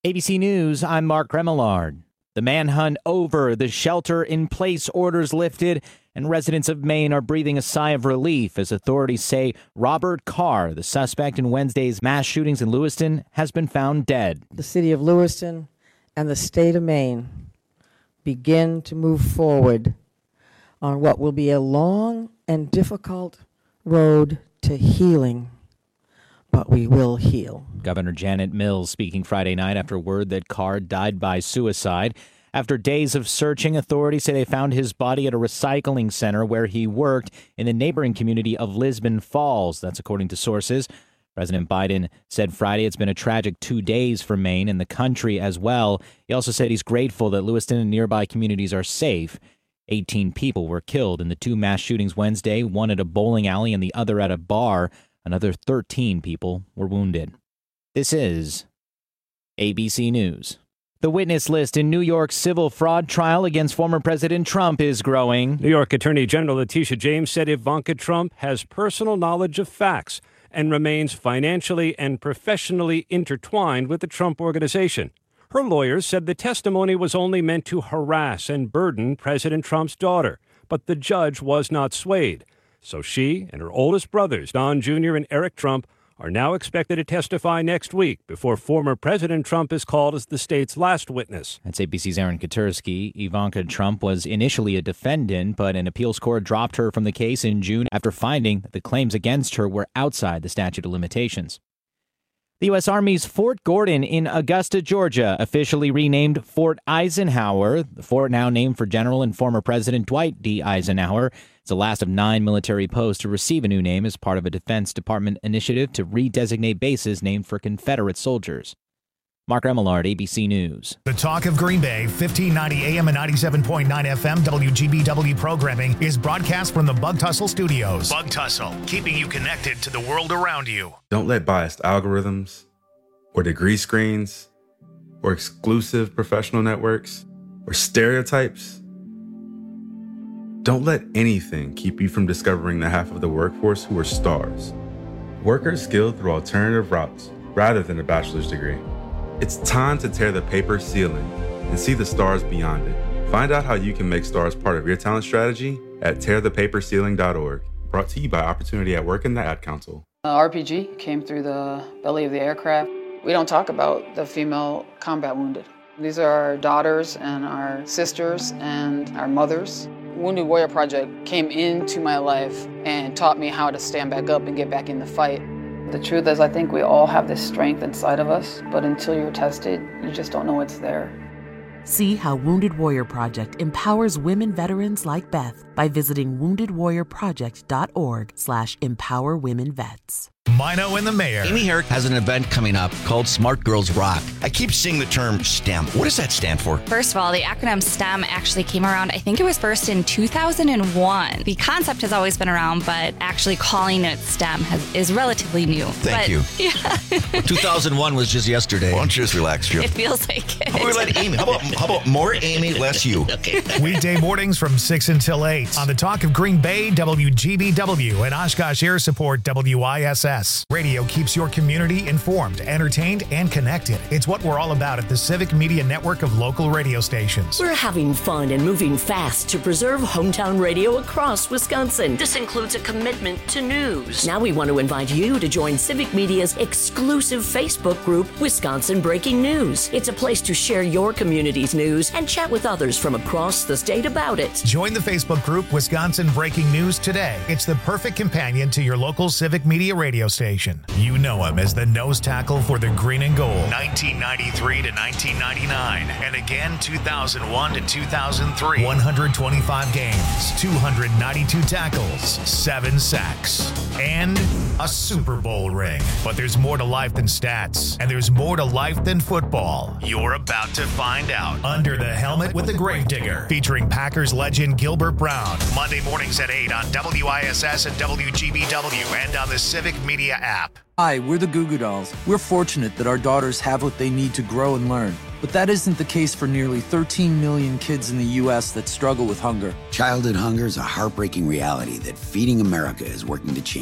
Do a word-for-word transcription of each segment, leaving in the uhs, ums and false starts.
A B C News, I'm Mark Remillard. The manhunt over, the shelter-in-place orders lifted, and residents of Maine are breathing a sigh of relief as authorities say Robert Carr, the suspect in Wednesday's mass shootings in Lewiston, has been found dead. The city of Lewiston and the state of Maine begin to move forward on what will be a long and difficult road to healing. But we will heal. Governor Janet Mills speaking Friday night after word that Carr died by suicide. After days of searching, authorities say they found his body at a recycling center where he worked in the neighboring community of Lisbon Falls. That's according to sources. President Biden said Friday it's been a tragic two days for Maine and the country as well. He also said he's grateful that Lewiston and nearby communities are safe. eighteen people were killed in the two mass shootings Wednesday, one at a bowling alley and the other at a bar. Another thirteen people were wounded. This is A B C News. The witness list in New York's civil fraud trial against former President Trump is growing. New York Attorney General Letitia James said Ivanka Trump has personal knowledge of facts and remains financially and professionally intertwined with the Trump Organization. Her lawyers said the testimony was only meant to harass and burden President Trump's daughter, but the judge was not swayed. So she and her oldest brothers, Don Junior and Eric Trump, are now expected to testify next week before former President Trump is called as the state's last witness. That's A B C's Aaron Katursky. Ivanka Trump was initially a defendant, but an appeals court dropped her from the case in June after finding that the claims against her were outside the statute of limitations. The U S. Army's Fort Gordon in Augusta, Georgia, officially renamed Fort Eisenhower. The fort now named for General and former President Dwight D. Eisenhower. It's the last of nine military posts to receive a new name as part of a Defense Department initiative to redesignate bases named for Confederate soldiers. Mark Remillard, A B C News. The Talk of Green Bay, fifteen ninety A M and ninety-seven point nine F M W G B W programming is broadcast from the Bug Tussle Studios. Bug Tussle, keeping you connected to the world around you. Don't let biased algorithms or degree screens or exclusive professional networks or stereotypes. Don't let anything keep you from discovering the half of the workforce who are stars. Workers skilled through alternative routes rather than a bachelor's degree. It's time to tear the paper ceiling and see the stars beyond it. Find out how you can make stars part of your talent strategy at tear the paper ceiling dot org. Brought to you by Opportunity at Work and the Ad Council. Uh, R P G came through the belly of the aircraft. We don't talk about the female combat wounded. These are our daughters and our sisters and our mothers. Wounded Warrior Project came into my life and taught me how to stand back up and get back in the fight. The truth is, I think we all have this strength inside of us, but until you're tested, you just don't know it's there. See how Wounded Warrior Project empowers women veterans like Beth by visiting wounded warrior project dot org slash empower women vets. Mino and the Mayor. Amy Herrick has an event coming up called Smart Girls Rock. I keep seeing the term STEM. What does that stand for? First of all, the acronym STEM actually came around, I think it was first in two thousand one. The concept has always been around, but actually calling it STEM has, is relatively new. Thank but, you. Yeah. Well, two thousand one was just yesterday. Why don't you just relax, Jim? It feels like it. How about we let Amy? How about, how about more Amy, less you? Okay. Weekday mornings from six until eight on the Talk of Green Bay, W G B W, and Oshkosh Air Support, W I S S. Radio keeps your community informed, entertained, and connected. It's what we're all about at the Civic Media Network of local radio stations. We're having fun and moving fast to preserve hometown radio across Wisconsin. This includes a commitment to news. Now we want to invite you to join Civic Media's exclusive Facebook group, Wisconsin Breaking News. It's a place to share your community's news and chat with others from across the state about it. Join the Facebook group, Wisconsin Breaking News today. It's the perfect companion to your local Civic Media radio station. You know him as the nose tackle for the green and gold, nineteen ninety-three to nineteen ninety-nine, and again two thousand one to two thousand three. one hundred twenty-five games, two hundred ninety-two tackles, seven sacks, and a Super Bowl ring. But there's more to life than stats, and there's more to life than football. You're about to find out. Under the Helmet with the Gravedigger, featuring Packers legend Gilbert Brown. Monday mornings at eight on W I S S and W G B W and on the Civic Media app. Hi, we're the Goo Goo Dolls. We're fortunate that our daughters have what they need to grow and learn. But that isn't the case for nearly thirteen million kids in the U S that struggle with hunger. Childhood hunger is a heartbreaking reality that Feeding America is working to change.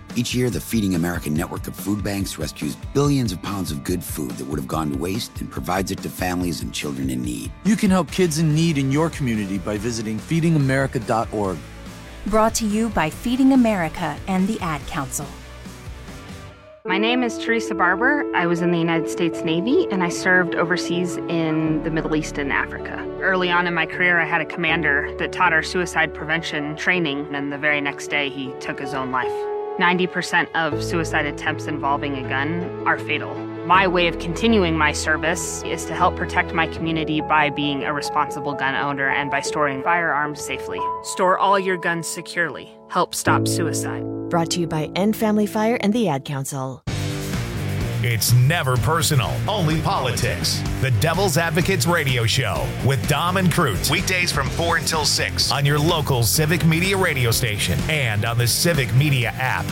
Each year, the Feeding America network of food banks rescues billions of pounds of good food that would have gone to waste and provides it to families and children in need. You can help kids in need in your community by visiting feeding america dot org. Brought to you by Feeding America and the Ad Council. My name is Teresa Barber. I was in the United States Navy, and I served overseas in the Middle East and Africa. Early on in my career, I had a commander that taught our suicide prevention training, and the very next day, he took his own life. ninety percent of suicide attempts involving a gun are fatal. My way of continuing my service is to help protect my community by being a responsible gun owner and by storing firearms safely. Store all your guns securely. Help stop suicide. Brought to you by End Family Fire and the Ad Council. It's never personal, only politics. The Devil's Advocates Radio Show with Dom and Crute. Weekdays from four until six on your local Civic Media radio station and on the Civic Media app.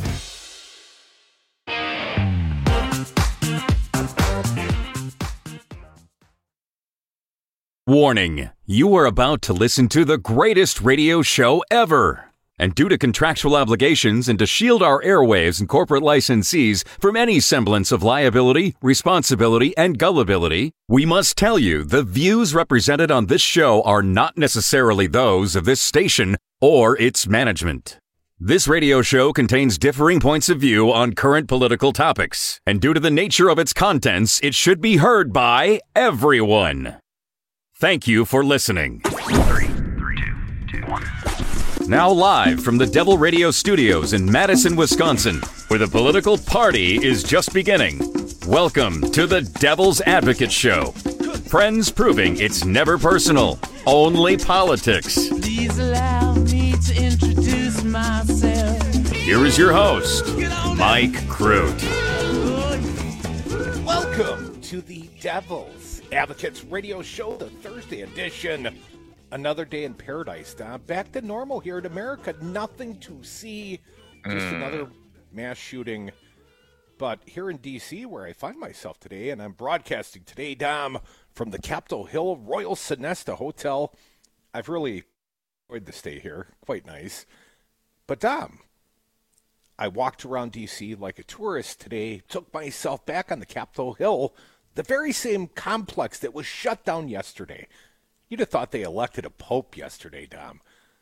Warning, you are about to listen to the greatest radio show ever. And due to contractual obligations and to shield our airwaves and corporate licensees from any semblance of liability, responsibility, and gullibility, we must tell you the views represented on this show are not necessarily those of this station or its management. This radio show contains differing points of view on current political topics, and due to the nature of its contents, it should be heard by everyone. Thank you for listening. Three, three, two, two, one. Now live from the Devil Radio Studios in Madison, Wisconsin, where the political party is just beginning. Welcome to the Devil's Advocate Show. Friends proving it's never personal, only politics. Please allow me to introduce myself. Here is your host, Mike Crute. Welcome to the Devil's Advocates Radio Show, the Thursday edition. Another day in paradise. Uh, back to normal here in America. Nothing to see. Just mm. another mass shooting. But here in D C, where I find myself today, and I'm broadcasting today, Dom, from the Capitol Hill Royal Sonesta Hotel. I've really enjoyed the stay here. Quite nice. But, Dom, I walked around D C like a tourist today, took myself back on the Capitol Hill, the very same complex that was shut down yesterday. You'd have thought they elected a pope yesterday, Dom.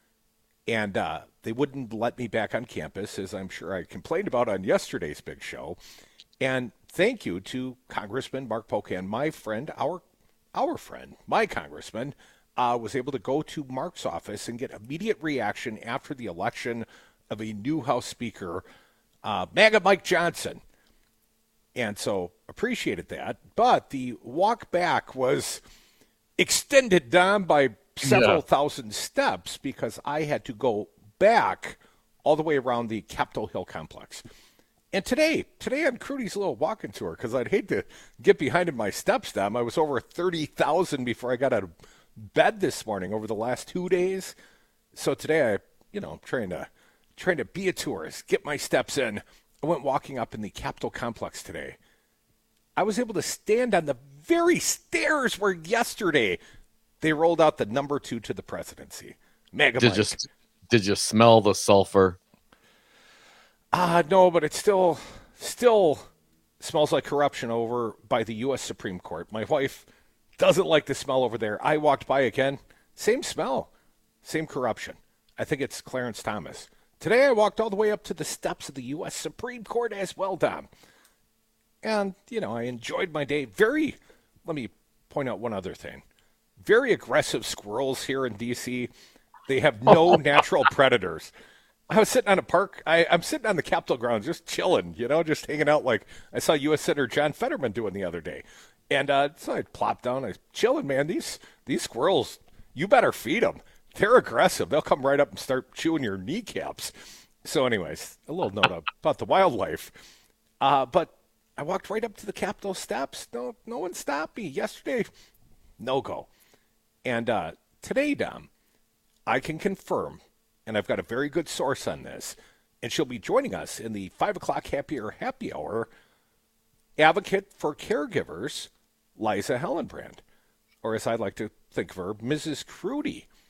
And uh, they wouldn't let me back on campus, as I'm sure I complained about on yesterday's big show. And thank you to Congressman Mark Pocan, my friend, our our friend, my congressman, uh, was able to go to Mark's office and get immediate reaction after the election of a new House Speaker, uh, MAGA Mike Johnson. And so appreciated that. But the walk back was extended down by several yeah. thousand steps because I had to go back all the way around the Capitol Hill complex. And today, today on Crudy's little walking tour, because I'd hate to get behind in my steps, Dom. I was over thirty thousand before I got out of bed this morning over the last two days. So today, I, you know, I'm trying to, trying to be a tourist, get my steps in. I went walking up in the Capitol complex today. I was able to stand on the very stairs where yesterday they rolled out the number two to the presidency. MAGA Did Mike. you, did you smell the sulfur? Ah, uh, no, but it still, still smells like corruption over by the U S Supreme Court. My wife doesn't like the smell over there. I walked by again. Same smell. Same corruption. I think it's Clarence Thomas. Today I walked all the way up to the steps of the U S Supreme Court as well, Dom. And, you know, I enjoyed my day. Very, let me point out one other thing. Very aggressive squirrels here in D C. They have no natural predators. I was sitting on a park. I, I'm sitting on the Capitol grounds just chilling, you know, just hanging out like I saw U S Senator John Fetterman doing the other day. And uh, so I plopped down. I was chilling, man. These, these squirrels, you better feed them. They're aggressive. They'll come right up and start chewing your kneecaps. So anyways, a little note about the wildlife. Uh, but I walked right up to the Capitol steps. No, no one stopped me. Yesterday, no go. And uh, today, Dom, I can confirm, and I've got a very good source on this, and she'll be joining us in the five o'clock Happier Happy Hour, advocate for caregivers, Liza Hellenbrand, or as I like to think of her, Missus Crudy.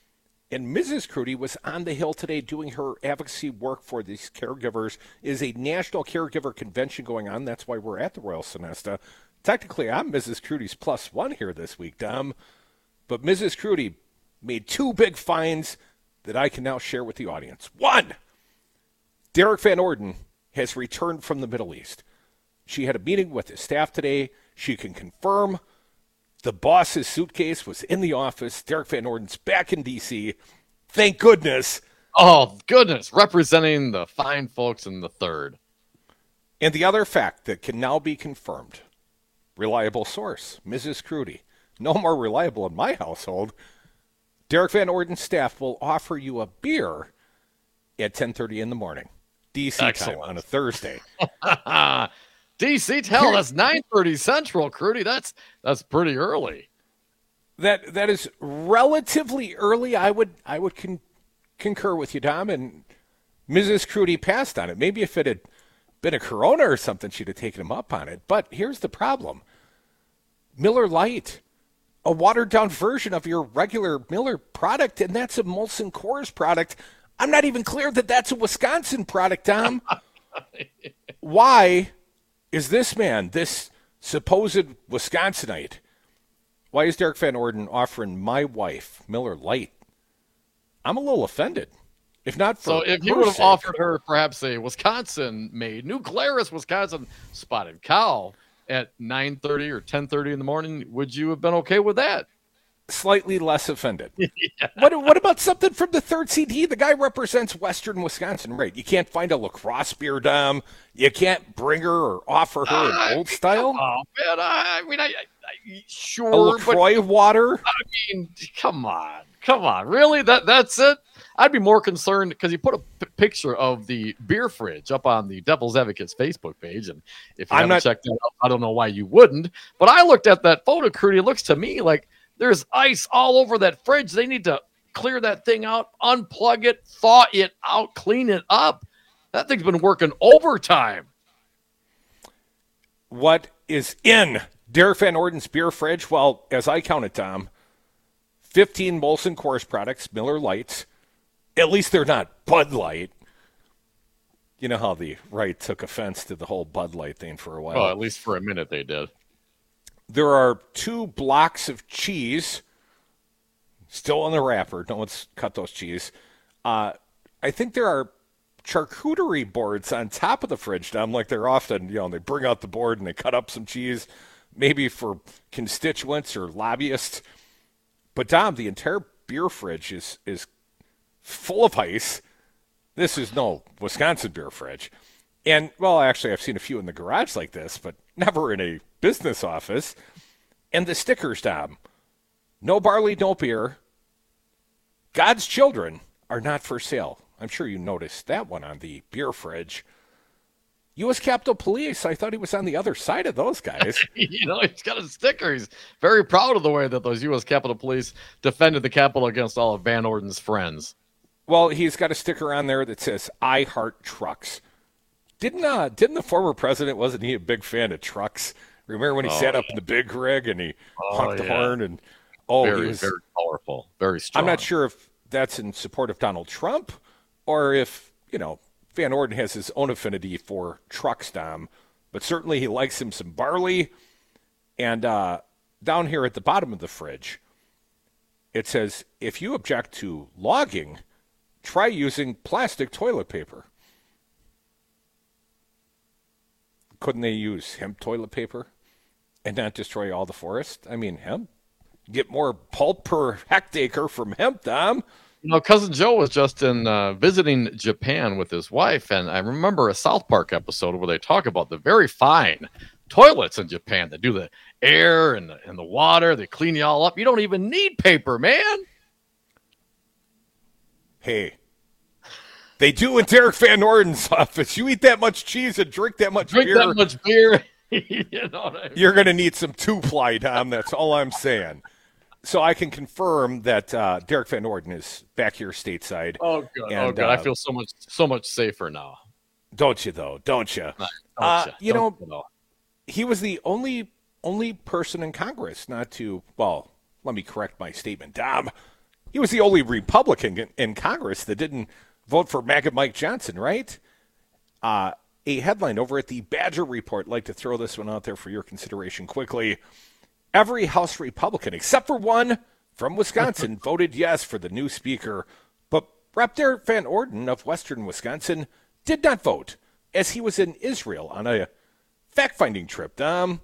And Missus Crudy was on the Hill today doing her advocacy work for these caregivers. It is a national caregiver convention going on. That's why we're at the Royal Sonesta. Technically, I'm Missus Crudy's plus one here this week, Dom. But Missus Crudy made two big finds that I can now share with the audience. One, Derek Van Orden has returned from the Middle East. She had a meeting with his staff today. She can confirm the boss's suitcase was in the office. Derek Van Orden's back in D C. Thank goodness. Oh, goodness. Representing the fine folks in the third. And the other fact that can now be confirmed. Reliable source, Missus Crudy. No more reliable in my household. Derek Van Orden's staff will offer you a beer at ten thirty in the morning. D C Excellent. time on a Thursday. D C, hell, that's nine thirty Central, Crudy. That's that's pretty early. That that is relatively early. I would I would con- concur with you, Dom. And Missus Crudy passed on it. Maybe if it had been a Corona or something, she'd have taken him up on it. But here's the problem: Miller Lite, a watered down version of your regular Miller product, and that's a Molson Coors product. I'm not even clear that that's a Wisconsin product, Dom. Why is this man, this supposed Wisconsinite, why is Derek Van Orden offering my wife Miller Lite? I'm a little offended. If not for So if you her would have sake. offered her perhaps a Wisconsin-made, New Glarus, Wisconsin spotted cow at nine thirty or ten thirty in the morning, would you have been okay with that? Slightly less offended. Yeah. What what about something from the third C D? The guy represents Western Wisconsin, right? You can't find a lacrosse beer, Dom. You can't bring her or offer her Uh, an old style. Oh man, I, I mean, I, I, I sure, A LaCroix but, water. I mean, come on, come on, really? That that's it? I'd be more concerned because you put a p- picture of the beer fridge up on the Devil's Advocates Facebook page, and if you I'm haven't not- checked that out, I don't know why you wouldn't. But I looked at that photo, Crudy. It looks to me like there's ice all over that fridge. They need to clear that thing out, unplug it, thaw it out, clean it up. That thing's been working overtime. What is in Derek Van Orden's beer fridge? Well, as I counted, Tom, fifteen Molson Coors products, Miller Lights. At least they're not Bud Light. You know how the right took offense to the whole Bud Light thing for a while. Well, at least for a minute they did. There are two blocks of cheese still in the wrapper. No one's cut those cheese. Uh, I think there are charcuterie boards on top of the fridge, Dom, like they're often, you know, they bring out the board and they cut up some cheese, maybe for constituents or lobbyists. But, Dom, the entire beer fridge is is full of ice. This is no Wisconsin beer fridge. And, well, actually, I've seen a few in the garage like this, but never in a business office. And the stickers, Dom. No barley, no beer. God's children are not for sale. I'm sure you noticed that one on the beer fridge. U S Capitol Police, I thought he was on the other side of those guys. You know, he's got a sticker. He's very proud of the way that those U S Capitol Police defended the Capitol against all of Van Orden's friends. Well, he's got a sticker on there that says, I heart trucks. Didn't uh, didn't the former president, wasn't he a big fan of trucks? Remember when he Oh, sat up yeah. in the big rig and he Oh, honked the yeah. horn? And oh, very, he was, very powerful, very strong. I'm not sure if that's in support of Donald Trump or if, you know, Van Orden has his own affinity for trucks, Dom. But certainly he likes him some barley. And uh, down here at the bottom of the fridge, it says, if you object to logging, try using plastic toilet paper. Couldn't they use hemp toilet paper and not destroy all the forest? I mean, hemp. Get more pulp per hectare from hemp, Dom. You know, Cousin Joe was just in uh, visiting Japan with his wife, and I remember a South Park episode where they talk about the very fine toilets in Japan that do the air and the, and the water. They clean you all up. You don't even need paper, man. Hey, they do in Derek Van Orden's office. You eat that much cheese and drink that much Drink beer. that much beer. You know what I mean? You're going to need some two-ply, Tom. That's all I'm saying. So I can confirm that uh, Derek Van Orden is back here stateside. Oh, good. And, oh, good. uh, I feel so much so much safer now. Don't you, though? Don't you? Don't Uh, ya? you Don't know, you know? he was the only only person in Congress not to, well, let me correct my statement, Dom. he was the only Republican in, in Congress that didn't vote for MAGA Mike Johnson, right? Uh, a headline over at the Badger Report. I'd like to throw this one out there for your consideration quickly. Every House Republican, except for one from Wisconsin, voted yes for the new speaker. But Representative Derek Van Orden of Western Wisconsin did not vote, as he was in Israel on a fact-finding trip. Um,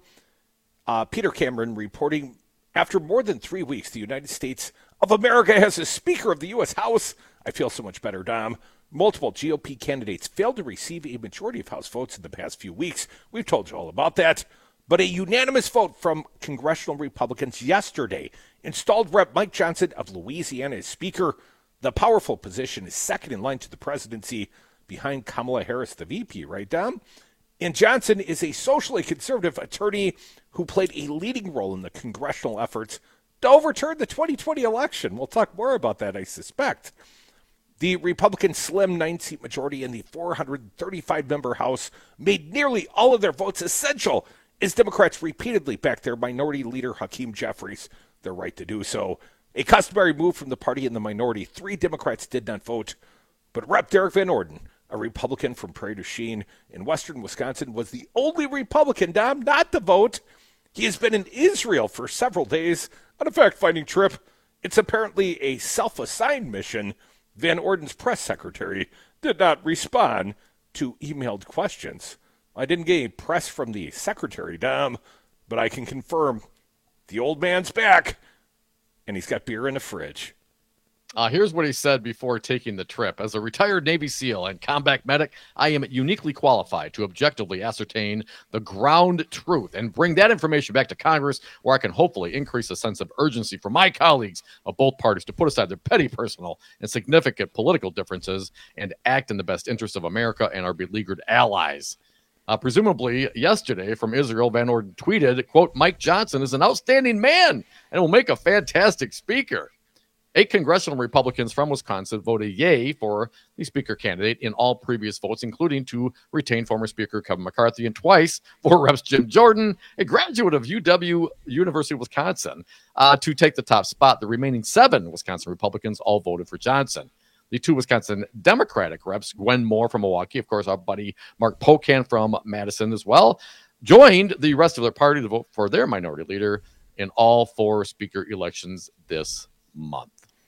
uh, Peter Cameron reporting, after more than three weeks, the United States of America has a Speaker of the U S House. I feel so much better, Dom. Multiple G O P candidates failed to receive a majority of House votes in the past few weeks. We've told you all about that. But a unanimous vote from congressional Republicans yesterday installed Representative Mike Johnson of Louisiana as Speaker. The powerful position is second in line to the presidency behind Kamala Harris, the V P, right, Dom? And Johnson is a socially conservative attorney who played a leading role in the congressional efforts to overturn the twenty twenty election. We'll talk more about that, I suspect. The Republican slim nine-seat majority in the four hundred thirty-five member House made nearly all of their votes essential as Democrats repeatedly backed their minority leader, Hakeem Jeffries, their right to do so. A customary move from the party in the minority. Three Democrats did not vote, but Representative Derek Van Orden, a Republican from Prairie du Chien in western Wisconsin, was the only Republican, Dom, not to vote. He has been in Israel for several days on a fact-finding trip. It's apparently a self-assigned mission. Van Orden's press secretary did not respond to emailed questions. I didn't get any press from the secretary, Dom, but I can confirm the old man's back, and he's got beer in the fridge. Uh, here's what he said before taking the trip. As a retired Navy SEAL and combat medic, I am uniquely qualified to objectively ascertain the ground truth and bring that information back to Congress, where I can hopefully increase a sense of urgency for my colleagues of both parties to put aside their petty personal and significant political differences and act in the best interest of America and our beleaguered allies. Uh, presumably yesterday from Israel, Van Orden tweeted, quote, Mike Johnson is an outstanding man and will make a fantastic speaker. Eight congressional Republicans from Wisconsin voted yay for the speaker candidate in all previous votes, including to retain former Speaker Kevin McCarthy and twice for Representative Jim Jordan, a graduate of U W, University of Wisconsin, uh, to take the top spot. The remaining seven Wisconsin Republicans all voted for Johnson. The two Wisconsin Democratic reps, Gwen Moore from Milwaukee, of course, our buddy Mark Pocan from Madison as well, joined the rest of their party to vote for their minority leader in all four speaker elections this month.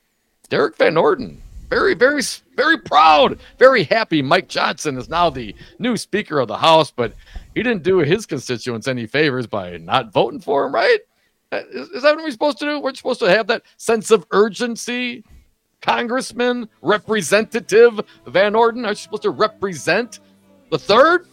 Derek Van Orden, very, very, very proud, very happy. Mike Johnson is now the new Speaker of the House, but he didn't do his constituents any favors by not voting for him, right? Is, is that what we're supposed to do? We're supposed to have that sense of urgency? Congressman, Representative Van Orden, are you supposed to represent the third?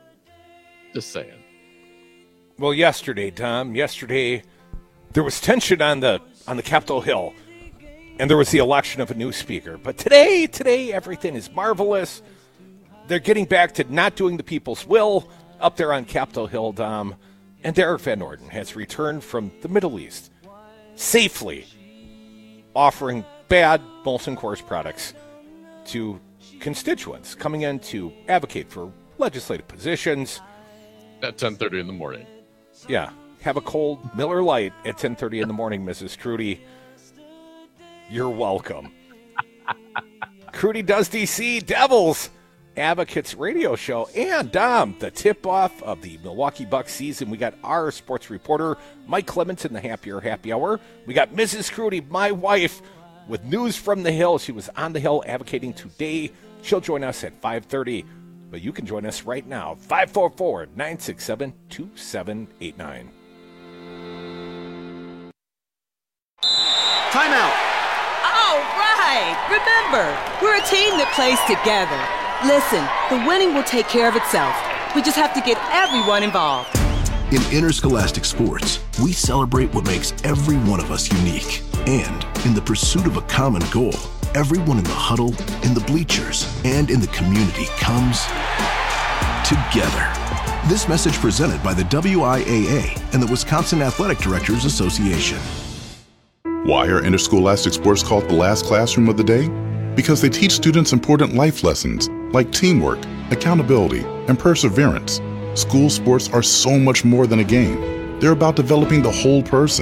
Just saying. Well, yesterday, Tom, yesterday there was tension on the on the Capitol Hill, and there was the election of a new speaker. But today, today, everything is marvelous. They're getting back to not doing the people's will up there on Capitol Hill, Dom. And Derek Van Orden has returned from the Middle East safely, offering bad Molson Coors products to constituents coming in to advocate for legislative positions. At ten thirty in the morning. Yeah. Have a cold Miller Lite at ten thirty in the morning, Missus Crudy. You're welcome. Crudy Does D C, Devils Advocates radio show. And, Dom, the tip-off of the Milwaukee Bucks season. We got our sports reporter, Mike Clements, in the Happier Happy Hour. We got Missus Crudy, my wife, with news from the Hill. She was on the Hill advocating today. She'll join us at five thirty. But you can join us right now, five four four, nine six seven, two seven eight nine. Timeout. All right. Remember, we're a team that plays together. Listen, the winning will take care of itself. We just have to get everyone involved. In interscholastic sports, we celebrate what makes every one of us unique. And in the pursuit of a common goal, everyone in the huddle, in the bleachers, and in the community comes together. This message presented by the W I A A and the Wisconsin Athletic Directors Association. Why are interscholastic sports called the last classroom of the day? Because they teach students important life lessons like teamwork, accountability, and perseverance. School sports are so much more than a game. They're about developing the whole person.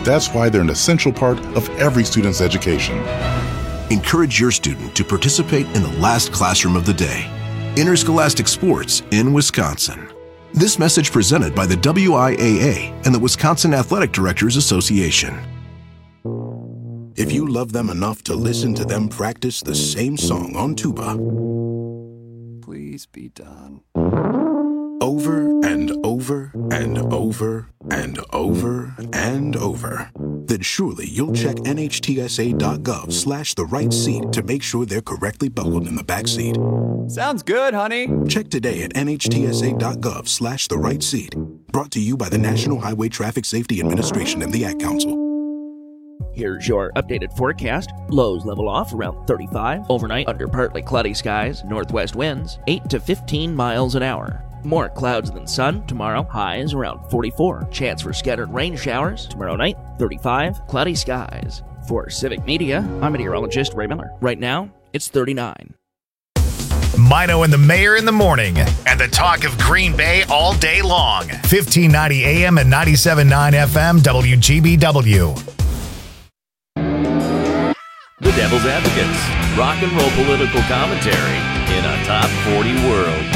That's why they're an essential part of every student's education. Encourage your student to participate in the last classroom of the day. Interscholastic Sports in Wisconsin. This message presented by the W I A A and the Wisconsin Athletic Directors Association. If you love them enough to listen to them practice the same song on tuba, please be done. Over and over and over and over and over, then surely you'll check N H T S A dot gov slash the right seat to make sure they're correctly buckled in the back seat. Sounds good, honey. Check today at N H T S A dot gov slash the right seat. Brought to you by the National Highway Traffic Safety Administration and the Ad Council. Here's your updated forecast. Lows level off around thirty-five. Overnight, under partly cloudy skies, northwest winds, eight to fifteen miles an hour. More clouds than sun tomorrow. Highs around forty-four. Chance for scattered rain showers. Tomorrow night, thirty-five. Cloudy skies. For Civic Media, I'm meteorologist Ray Miller. Right now, it's thirty-nine. Mino and the Mayor in the morning, and the talk of Green Bay all day long. fifteen ninety A M and ninety-seven point nine F M W G B W. The Devil's Advocates, rock and roll political commentary in a top forty world.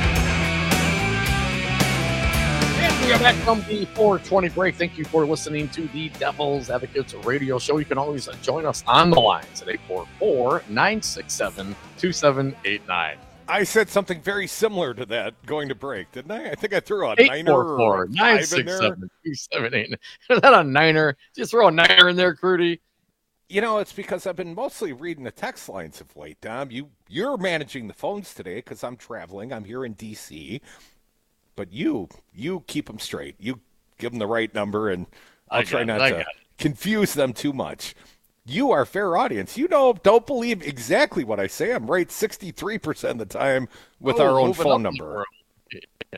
And we are back from the four twenty break. Thank you for listening to the Devil's Advocates radio show. You can always join us on the lines at eight four four, nine six seven, two seven eight nine. I said something very similar to that going to break, didn't I? I think I threw a eight niner four four, or a nine five in six there. seven, two seven eight nine. Is that a niner? Just throw a niner in there, Crudy. You know, it's because I've been mostly reading the text lines of late, Dom. You, you're managing the phones today because I'm traveling. I'm here in D C But you, you keep them straight. You give them the right number, and I'll I try got it, not I to got it. confuse them too much. You are a fair audience. You know, don't believe exactly what I say. I'm right sixty-three percent of the time with Oh, our own moving phone up number. Yeah.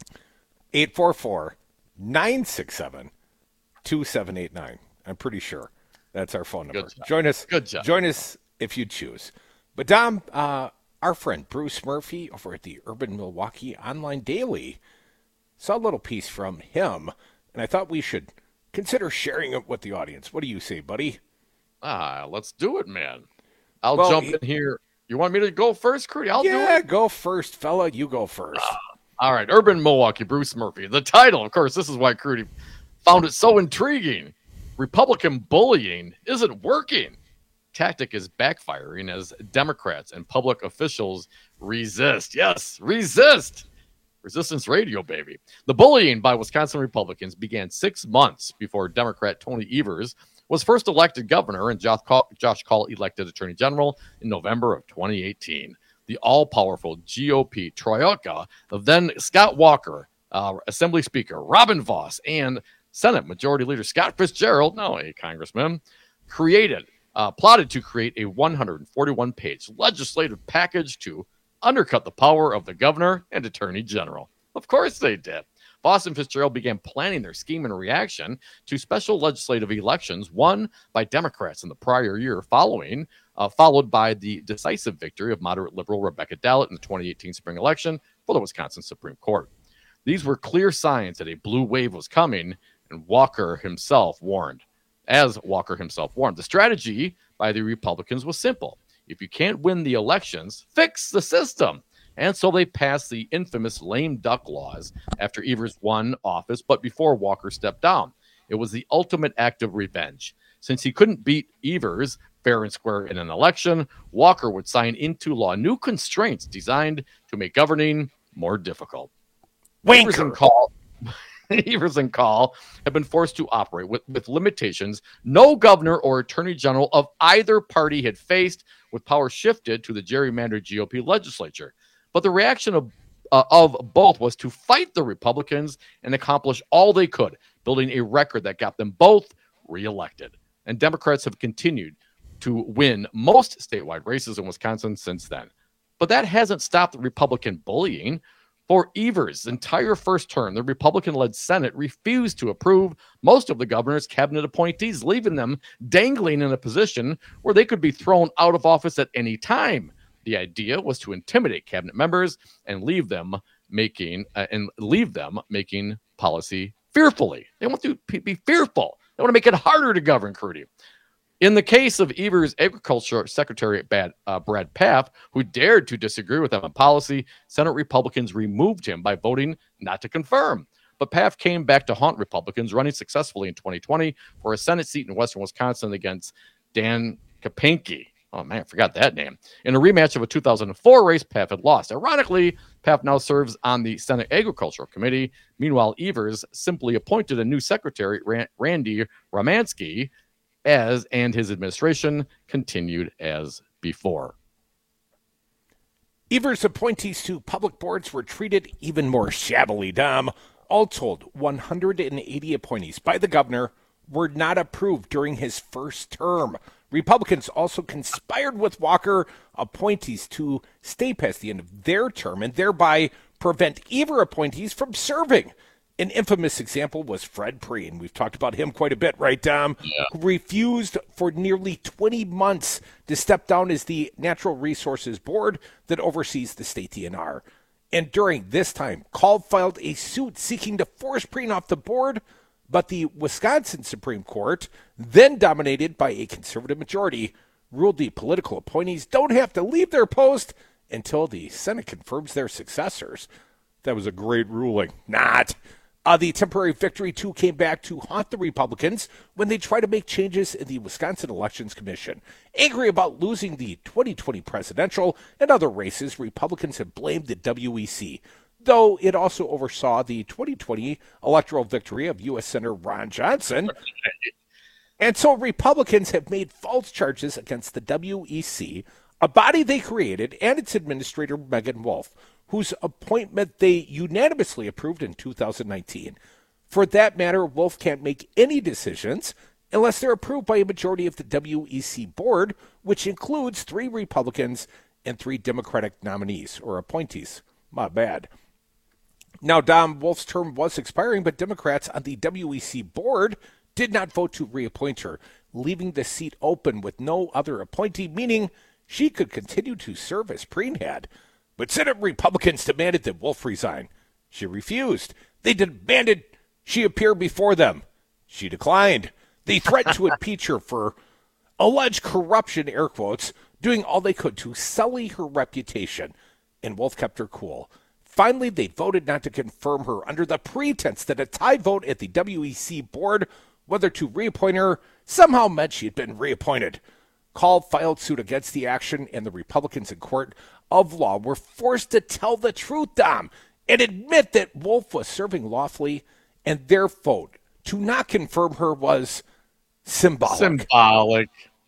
eight four four, nine six seven, two seven eight nine. I'm pretty sure. That's our phone number. Join us. Good job. Join us if you choose. But Dom, uh, our friend Bruce Murphy over at the Urban Milwaukee Online Daily saw a little piece from him, and I thought we should consider sharing it with the audience. What do you say, buddy? Ah, let's do it, man. I'll Well, jump he- in here. You want me to go first, Crudy? I'll do it. yeah, go first, fella. You go first. All right, Urban Milwaukee, Bruce Murphy. The title, of course, this is why Crudy found it so intriguing. Republican bullying isn't working. Tactic is backfiring as Democrats and public officials resist. Yes, resist. Resistance radio, baby. The bullying by Wisconsin Republicans began six months before Democrat Tony Evers was first elected governor and Josh Call, Josh Call elected attorney general in November of twenty eighteen. The all-powerful G O P troika of then Scott Walker, uh, Assembly Speaker Robin Voss, and Senate Majority Leader Scott Fitzgerald, no, a congressman, created, uh, plotted to create a one hundred forty-one page legislative package to undercut the power of the governor and attorney general. Of course they did. Voss and Fitzgerald began planning their scheme in reaction to special legislative elections won by Democrats in the prior year, following, uh, followed by the decisive victory of moderate liberal Rebecca Dallett in the twenty eighteen spring election for the Wisconsin Supreme Court. These were clear signs that a blue wave was coming, and Walker himself warned. As Walker himself warned, the strategy by the Republicans was simple. If you can't win the elections, fix the system. And so they passed the infamous lame duck laws after Evers won office, but before Walker stepped down. It was the ultimate act of revenge. Since he couldn't beat Evers fair and square in an election, Walker would sign into law new constraints designed to make governing more difficult. Evers and Call, Evers and Call have been forced to operate with, with limitations no governor or attorney general of either party had faced, with power shifted to the gerrymandered G O P legislature. But the reaction of, uh, of both was to fight the Republicans and accomplish all they could, building a record that got them both reelected. And Democrats have continued to win most statewide races in Wisconsin since then. But that hasn't stopped the Republican bullying. For Evers' entire first term, the Republican-led Senate refused to approve most of the governor's cabinet appointees, leaving them dangling in a position where they could be thrown out of office at any time. The idea was to intimidate cabinet members and leave them making uh, and leave them making policy fearfully. They want to be fearful. They want to make it harder to govern, Crudy. In the case of Evers' Agriculture Secretary Brad, uh, Brad Pfaff, who dared to disagree with them on policy, Senate Republicans removed him by voting not to confirm. But Pfaff came back to haunt Republicans, running successfully in twenty twenty for a Senate seat in western Wisconsin against Dan Kapanke. Oh, man, I forgot that name. In a rematch of a two thousand four race, Pfaff had lost. Ironically, Pfaff now serves on the Senate Agricultural Committee. Meanwhile, Evers simply appointed a new secretary, Randy Romansky, as and his administration continued as before. Evers' appointees to public boards were treated even more shabbily, Dom. All told, one hundred eighty appointees by the governor were not approved during his first term. Republicans also conspired with Walker appointees to stay past the end of their term and thereby prevent Evers appointees from serving. An infamous example was Fred Preen. We've talked about him quite a bit, right, Dom? Yeah. Who refused for nearly twenty months to step down as the Natural Resources Board that oversees the state D N R. And during this time, Call filed a suit seeking to force Preen off the board, but the Wisconsin Supreme Court, then dominated by a conservative majority, ruled the political appointees don't have to leave their post until the Senate confirms their successors. That was a great ruling. Not. Uh, the temporary victory, too, came back to haunt the Republicans when they tried to make changes in the Wisconsin Elections Commission. Angry about losing the twenty twenty presidential and other races, Republicans have blamed the W E C, though it also oversaw the twenty twenty electoral victory of U S Senator Ron Johnson. And so Republicans have made false charges against the W E C, a body they created, and its administrator, Megan Wolf, whose appointment they unanimously approved in two thousand nineteen. For that matter, Wolf can't make any decisions unless they're approved by a majority of the W E C board, which includes three Republicans and three Democratic nominees or appointees. My bad. Now, Dom, Wolf's term was expiring, but Democrats on the W E C board did not vote to reappoint her, leaving the seat open with no other appointee, meaning she could continue to serve as Preen had. But Senate Republicans demanded that Wolf resign. She refused. They demanded she appear before them. She declined. They threatened to impeach her for alleged corruption, air quotes, doing all they could to sully her reputation. And Wolf kept her cool. Finally, they voted not to confirm her under the pretense that a tie vote at the W E C board, whether to reappoint her, somehow meant she had been reappointed. Call filed suit against the action, and the Republicans in court of law were forced to tell the truth, Dom, and admit that Wolf was serving lawfully, and their vote to not confirm her was symbolic. Symbolic.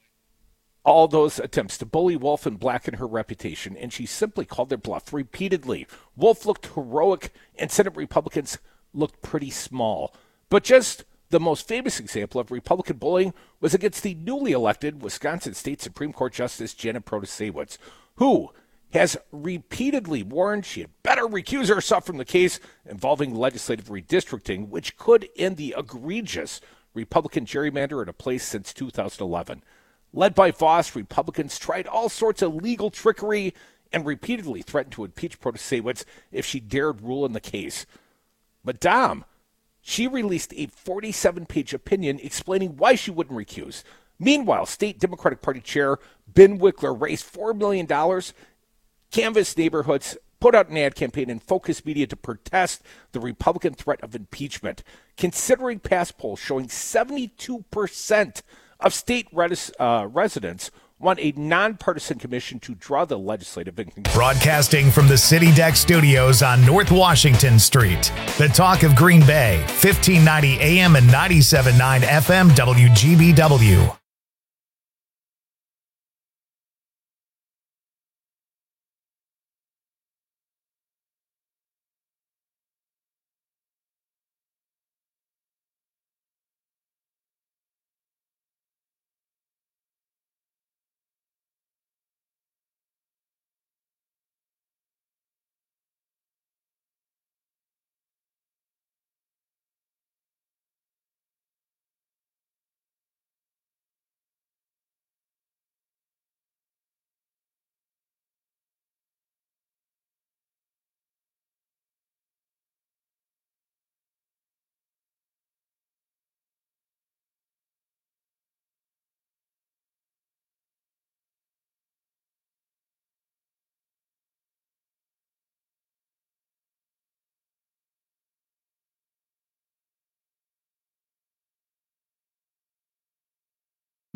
All those attempts to bully Wolf and blacken her reputation, and she simply called their bluff repeatedly. Wolf looked heroic, and Senate Republicans looked pretty small. But just the most famous example of Republican bullying was against the newly elected Wisconsin State Supreme Court Justice Janet Protasiewicz, who has repeatedly warned she had better recuse herself from the case involving legislative redistricting, which could end the egregious Republican gerrymander in a place since two thousand eleven. Led by Voss, Republicans tried all sorts of legal trickery and repeatedly threatened to impeach Protasiewicz if she dared rule in the case. But Dom, she released a forty-seven page opinion explaining why she wouldn't recuse. Meanwhile, State Democratic Party Chair Ben Wickler raised four million dollars, canvassed neighborhoods, put out an ad campaign, and focused media to protest the Republican threat of impeachment, considering past polls showing seventy-two percent of state res- uh, residents want a nonpartisan commission to draw the legislative conclusion. Broadcasting from the City Deck Studios on North Washington Street. The talk of Green Bay, fifteen ninety A M and ninety-seven point nine F M W G B W.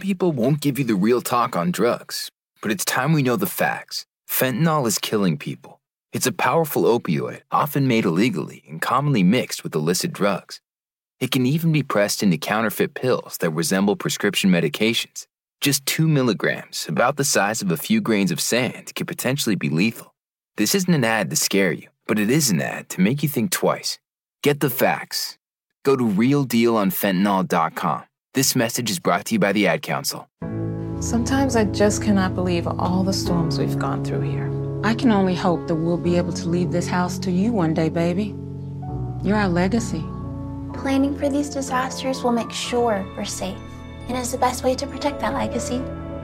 people won't give you the real talk on drugs, but it's time we know the facts. Fentanyl is killing people. It's a powerful opioid, often made illegally and commonly mixed with illicit drugs. It can even be pressed into counterfeit pills that resemble prescription medications. Just two milligrams, about the size of a few grains of sand, can potentially be lethal. This isn't an ad to scare you, but it is an ad to make you think twice. Get the facts. Go to real deal on fentanyl dot com. This message is brought to you by the Ad Council. Sometimes I just cannot believe all the storms we've gone through here. I can only hope that we'll be able to leave this house to you one day, baby. You're our legacy. Planning for these disasters will make sure we're safe, and is the best way to protect that legacy.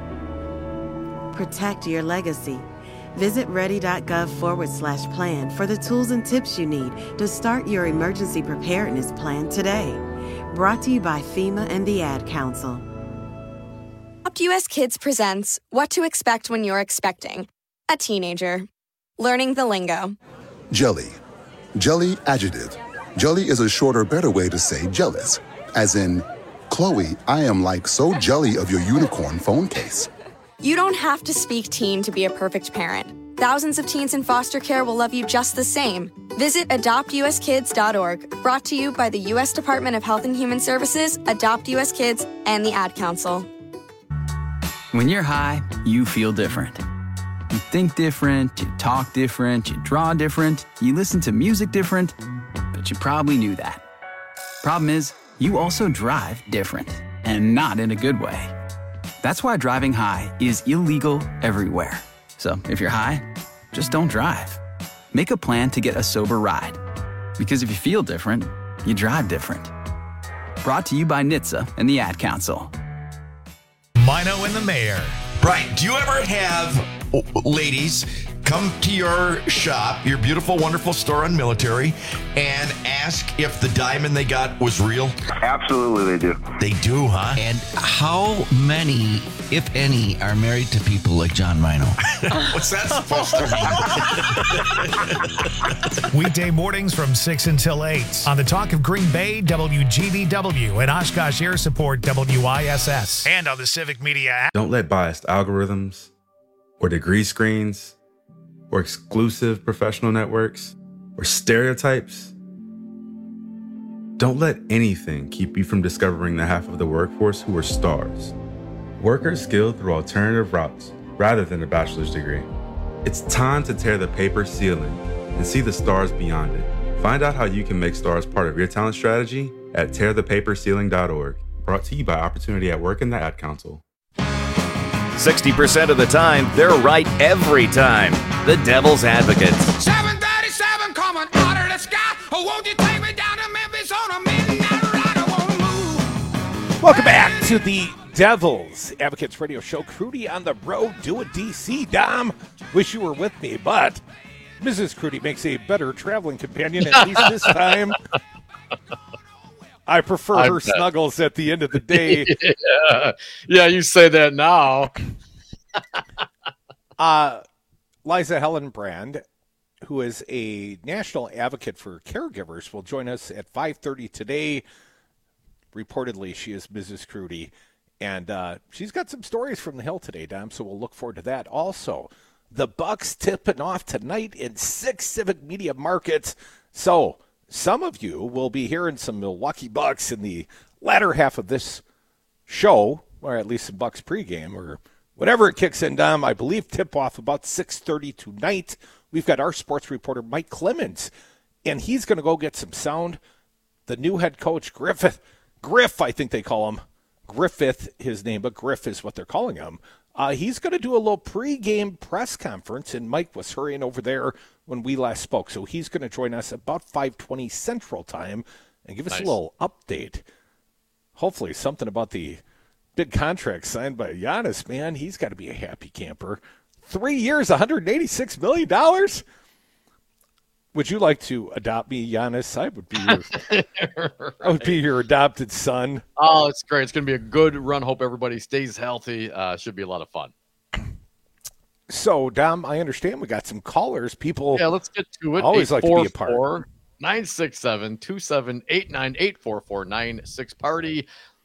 Protect your legacy. Visit ready.gov forward slash plan for the tools and tips you need to start your emergency preparedness plan today. Brought to you by FEMA and the Ad Council. Adopt U S Kids presents What to Expect When You're Expecting a Teenager. Learning the lingo. Jelly. Jelly adjective. Jelly is a shorter, better way to say jealous. As in, Chloe, I am like so jelly of your unicorn phone case. You don't have to speak teen to be a perfect parent. Thousands of teens in foster care will love you just the same. Visit adopt u s kids dot org, brought to you by the U S Department of Health and Human Services, Adopt U S Kids, and the Ad Council. When you're high, you feel different. You think different, you talk different, you draw different, you listen to music different, but you probably knew that. Problem is, you also drive different, and not in a good way. That's why driving high is illegal everywhere. So if you're high, just don't drive. Make a plan to get a sober ride. Because if you feel different, you drive different. Brought to you by N H T S A and the Ad Council. Mino and the Mayor. Brian, do you ever have ladies come to your shop, your beautiful, wonderful store on Military, and ask if the diamond they got was real? Absolutely, they do. They do, huh? And how many, if any, are married to people like John Mino? What's that supposed to mean? Weekday mornings from six until eight on the Talk of Green Bay, W G B W, and Oshkosh Air Support, W I S S, and on the Civic Media app. Don't let biased algorithms or degree screens or exclusive professional networks or stereotypes, don't let anything keep you from discovering the half of the workforce who are stars. Workers skilled through alternative routes rather than a bachelor's degree. It's time to tear the paper ceiling and see the stars beyond it. Find out how you can make stars part of your talent strategy at tear the paper ceiling dot org. Brought to you by Opportunity at Work and the Ad Council. sixty percent of the time, they're right every time. The Devil's Advocates. seven thirty-seven coming out of the sky. Oh, won't you take me down to Memphis on a midnight ride? I want to move. Welcome back to the Devil's Advocates Radio Show. Crudy on the road doing D C. Dom, wish you were with me, but Missus Crudy makes a better traveling companion, at least this time. I prefer I her bet. snuggles at the end of the day. yeah. yeah, you say that now. uh, Liza Hellenbrand, who is a national advocate for caregivers, will join us at five thirty today. Reportedly, she is Missus Crudy, and uh, she's got some stories from the Hill today, Dom, so we'll look forward to that. Also, the Bucks tipping off tonight in six Civic Media markets, so some of you will be hearing some Milwaukee Bucks in the latter half of this show, or at least some Bucks pregame, or whatever it kicks in, Dom. I believe tip-off about six thirty tonight. We've got our sports reporter, Mike Clemens, and he's going to go get some sound. The new head coach, Griffith, Griff, I think they call him. Griffith, his name, but Griff is what they're calling him. Uh, he's going to do a little pregame press conference, and Mike was hurrying over there when we last spoke. So he's going to join us about five twenty Central Time and give us Nice. a little update. Hopefully something about the big contract signed by Giannis, man. He's got to be a happy camper. Three years, one hundred eighty-six million dollars? Would you like to adopt me, Giannis? I would be your, right. I would be your adopted son. Oh, it's great. It's going to be a good run. Hope everybody stays healthy. Uh, should be a lot of fun. So, Dom, I understand we got some callers. People Yeah, let's get to it. always like to be a part. nine six seven, two seven eight nine eight four four nine six party.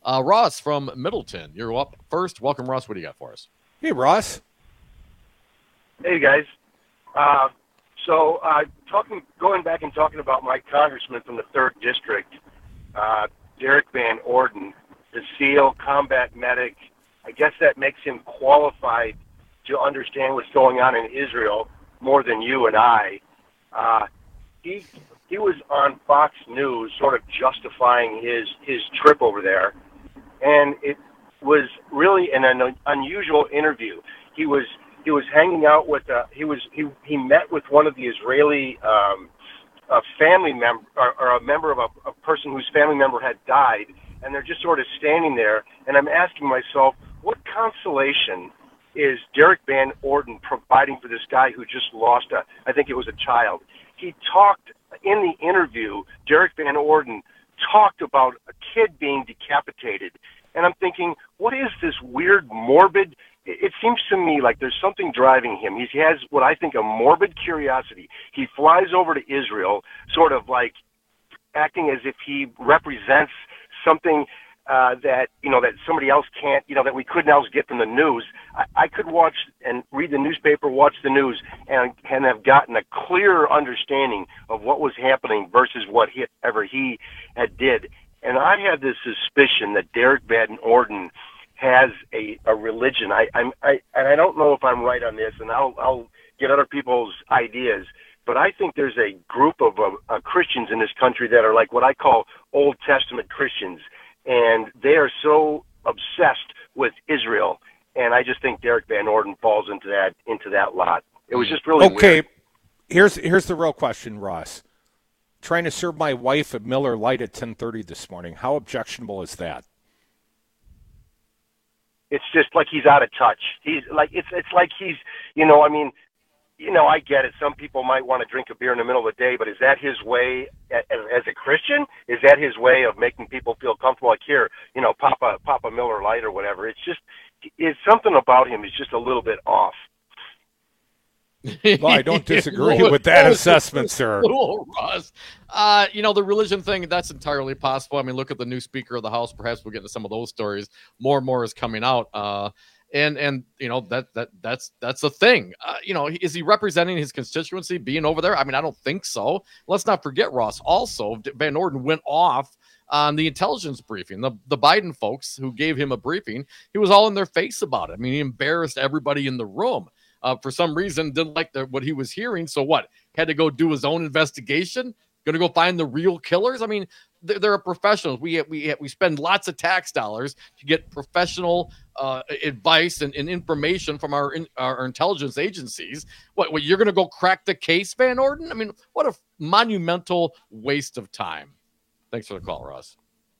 Uh, Ross from Middleton, you're up first. Welcome, Ross. What do you got for us? Hey, Ross. Hey, guys. Uh, so, uh, talking, going back and talking about my congressman from the third district, uh, Derek Van Orden, the SEAL combat medic. I guess that makes him qualified to understand what's going on in Israel more than you and I. Uh, he he was on Fox News, sort of justifying his his trip over there, and it was really an, an unusual interview. He was he was hanging out with uh, he was he he met with one of the Israeli um, a family member or, or a member of a, a person whose family member had died, and they're just sort of standing there. And I'm asking myself, what consolation is Derek Van Orden providing for this guy who just lost a, I think it was a child? He talked in the interview, Derek Van Orden talked about a kid being decapitated. And I'm thinking, what is this weird, morbid, it, it seems to me like there's something driving him. He has what I think a morbid curiosity. He flies over to Israel, sort of like acting as if he represents something Uh, that, you know, that somebody else can't, you know, that we couldn't else get from the news. I, I could watch and read the newspaper, watch the news, and, and have gotten a clearer understanding of what was happening versus what he, ever he had did. And I had this suspicion that Derek Van Orden has a, a religion. I, I'm, I, and I don't know if I'm right on this, and I'll, I'll get other people's ideas, but I think there's a group of uh, uh, Christians in this country that are like what I call Old Testament Christians. And they are so obsessed with Israel, and I just think Derek Van Orden falls into that into that lot. It was just really okay. Weird. Here's here's the real question, Ross. Trying to serve my wife at Miller Lite at ten thirty this morning. How objectionable is that? It's just like he's out of touch. He's like it's it's like he's you know I mean. You know, I get it. Some people might want to drink a beer in the middle of the day, but is that his way as, as a Christian? Is that his way of making people feel comfortable? Like here, you know, pop a, pop a Miller Lite or whatever. It's just, it's something about him is just a little bit off. Well, I don't disagree with that assessment, sir. Ross. Uh, you know, the religion thing, that's entirely possible. I mean, look at the new Speaker of the House. Perhaps we'll get into some of those stories. More and more is coming out. Uh, And, and you know, that that that's that's a thing. Uh, you know, is he representing his constituency being over there? I mean, I don't think so. Let's not forget, Ross, also, Van Orden went off on the intelligence briefing. The, the Biden folks who gave him a briefing, he was all in their face about it. I mean, he embarrassed everybody in the room. Uh, for some reason, didn't like the, what he was hearing. So what? Had to go do his own investigation? Going to go find the real killers? I mean, they're, they're professionals. We we we spend lots of tax dollars to get professional uh, advice and, and information from our, in, our intelligence agencies. What, what you're going to go crack the case, Van Orden? I mean, what a monumental waste of time. Thanks for the call, Ross.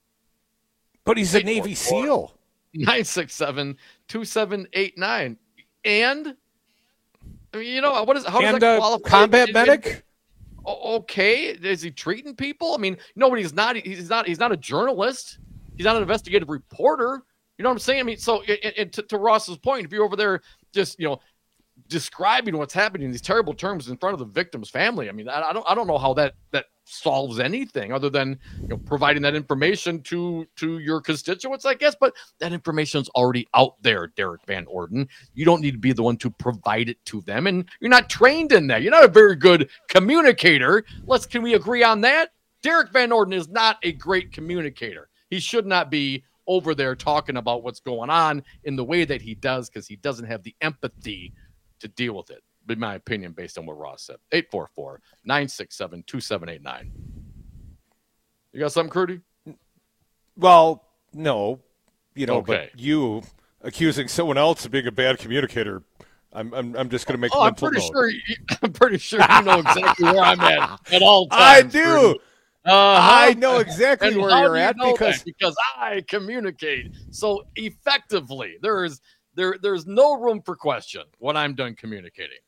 But he's a Navy SEAL. nine six seven, two seven eight nine. And, I mean, you know, what is, how does and, that uh, qualify? combat it, medic? It, okay, is he treating people? I mean, no, but he's not. He's not. He's not a journalist. He's not an investigative reporter. You know what I'm saying? I mean, so it, it, to, to Ross's point, if you're over there just you know describing what's happening in these terrible terms in front of the victim's family, I mean, I, I don't. I don't know how that that solves anything other than you know providing that information to to your constituents, I guess. But that information's already out there, Derek Van Orden. You don't need to be the one to provide it to them, and you're not trained in that. You're not a very good communicator. Let's can we agree on that? Derek Van Orden is not a great communicator. He should not be over there talking about what's going on in the way that he does because he doesn't have the empathy to deal with it. In my opinion, based on what Ross said. eight four four, nine six seven, two seven eight nine. You got something, Crudy? Well, no. You know, okay. But you accusing someone else of being a bad communicator, I'm I'm, I'm just going to make oh, a I'm mental pretty note. sure you, I'm pretty sure you know exactly where I'm at at all I times. do. Uh-huh. I know exactly and where how you're do you at know because that? because I communicate so effectively. There is there there's no room for question when I'm done communicating.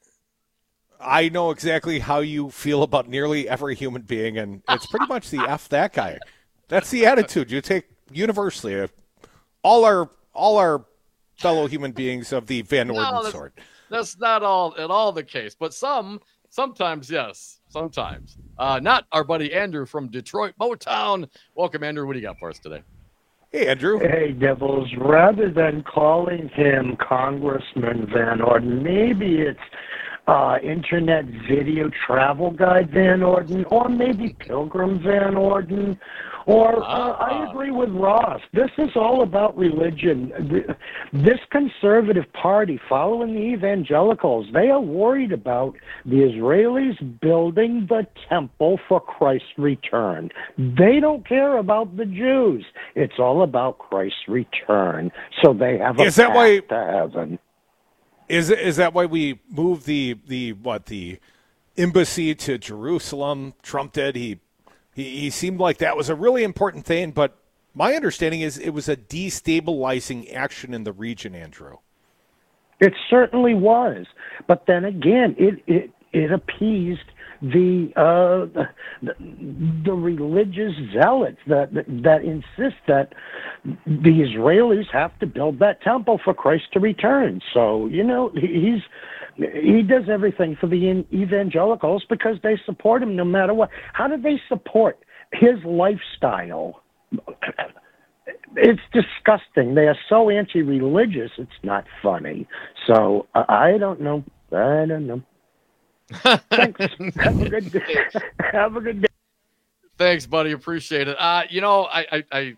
I know exactly how you feel about nearly every human being, and it's pretty much the F that guy. That's the attitude you take universally. All our all our fellow human beings of the Van Orden no, that's, sort. That's not all at all the case, but some sometimes yes, sometimes. Uh, not our buddy Andrew from Detroit Motown. Welcome, Andrew. What do you got for us today? Hey, Andrew. Hey, Devils. Rather than calling him Congressman Van Orden, maybe it's uh, Internet Video Travel Guide Van Orden, or maybe Pilgrim Van Orden. Or uh, I agree with Ross. This is all about religion. This conservative party, following the evangelicals, they are worried about the Israelis building the temple for Christ's return. They don't care about the Jews. It's all about Christ's return. So they have a Is that path why- to heaven. Is is that why we moved the the what the embassy to Jerusalem? Trump did. He he he seemed like that was a really important thing, but my understanding is it was a destabilizing action in the region, Andrew. It certainly was. But then again, it it, it appeased the, uh, the the religious zealots that, that that insist that the Israelis have to build that temple for Christ to return. So, you know, he's he does everything for the evangelicals because they support him no matter what. How do they support his lifestyle? It's disgusting. They are so anti-religious, it's not funny. So, uh, I don't know. I don't know. Thanks. Have a good day. Have a good day. Thanks, buddy. Appreciate it. Uh, you know, I I I,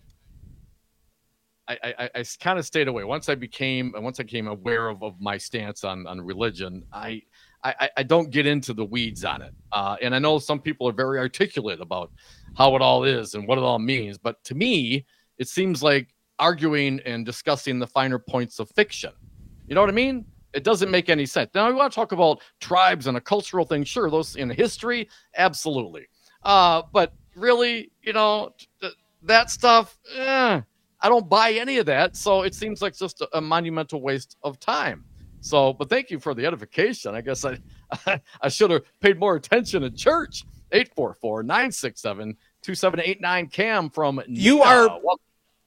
I, I, I kind of stayed away once I became once I became aware of, of my stance on, on religion. I, I I don't get into the weeds on it. Uh, and I know some people are very articulate about how it all is and what it all means. But to me, it seems like arguing and discussing the finer points of fiction. You know what I mean? It doesn't make any sense. Now, we want to talk about tribes and a cultural thing. Sure, those in history, absolutely. Uh, but really, you know, th- that stuff, eh, I don't buy any of that. So it seems like just a, a monumental waste of time. So, but thank you for the edification. I guess I I, I should have paid more attention in church. eight four four, nine six seven, two seven eight nine Cam from You Nina. are- Well,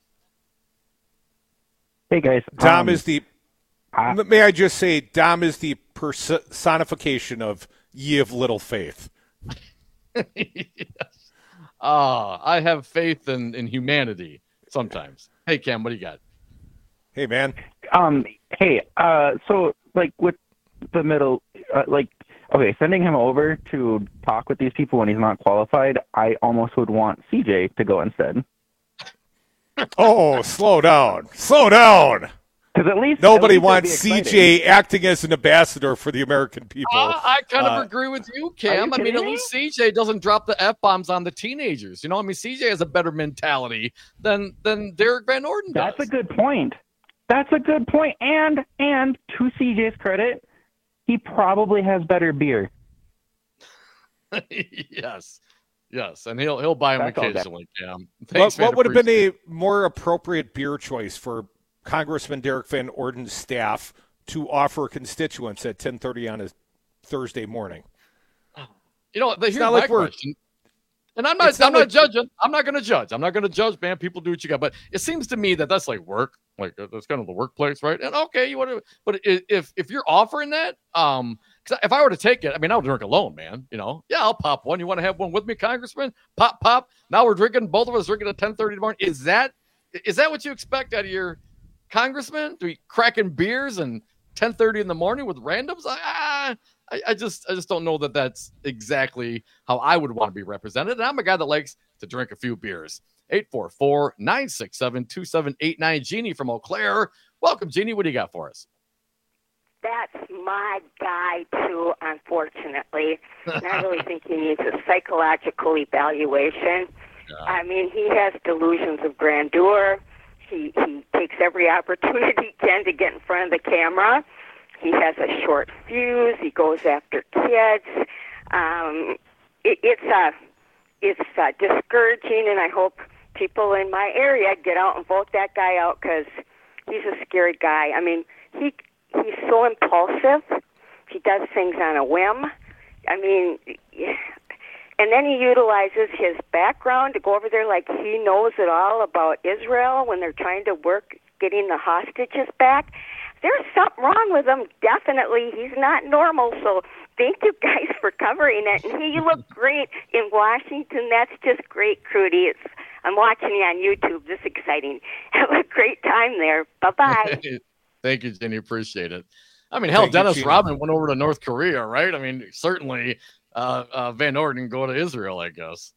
Hey, guys. Dom um, is the. May I just say, Dom is the personification of ye of little faith. yes. Uh, I have faith in, in humanity sometimes. Hey, Cam, what do you got? Hey, man. Um, hey, uh, so, like, with the middle, uh, like, okay, sending him over to talk with these people when he's not qualified, I almost would want C J to go instead. Oh, slow down. Slow down. Because at least Nobody at least wants it'd be C J exciting. acting as an ambassador for the American people. Uh, I kind of Uh, agree with you, Are you Cam. I mean, kidding at me? least C J doesn't drop the F-bombs on the teenagers. You know, I mean, C J has a better mentality than than Derek Van Orden does. That's a good point. That's a good point. And, and to C J's credit, he probably has better beer. yes. Yes, and he'll he'll buy them That's all that- occasionally, Cam. What, Thanks, man. what would have been Appreciate a more appropriate beer choice for Congressman Derek Van Orden's staff to offer constituents at ten thirty on a Thursday morning? You know, here's not my like we're- question. And I'm not, It's not I'm not like- judging. I'm not going to judge. I'm not going to judge, man. People do what you got. But it seems to me that that's like work. Like uh, that's kind of the workplace, right? And okay, you want to, but i- if if you're offering that, um, because if I were to take it, I mean, I would drink alone, man. You know, yeah, I'll pop one. You want to have one with me, Congressman? Pop, pop. Now we're drinking. Both of us drinking at ten thirty in the morning. Is that is that what you expect out of your congressman? To be cracking beers and ten thirty in the morning with randoms? I, I I just I just don't know that that's exactly how I would want to be represented. And I'm a guy that likes to drink a few beers. eight four four, nine six seven, two seven eight nine. Jeannie from Eau Claire. Welcome, Jeannie. What do you got for us? That's my guy, too, unfortunately. And I really think he needs a psychological evaluation. I mean, he has delusions of grandeur. He, he takes every opportunity he can to get in front of the camera. He has a short fuse. He goes after kids. Um, it, it's uh, it's uh, discouraging, and I hope people in my area get out and vote that guy out because he's a scary guy. I mean, he he's so impulsive. He does things on a whim. I mean, and then he utilizes his background to go over there like he knows it all about Israel when they're trying to work getting the hostages back. There's something wrong with him, definitely. He's not normal, so thank you guys for covering it. And he, you look great in Washington. That's just great, Crudy. It's, I'm watching you on YouTube. This is exciting. Have a great time there. Bye-bye. Thank you, Jenny. Appreciate it. I mean, hell, Thank you, Dennis Gina. Rodman went over to North Korea, right? I mean, certainly uh, uh, Van Orden can go to Israel, I guess.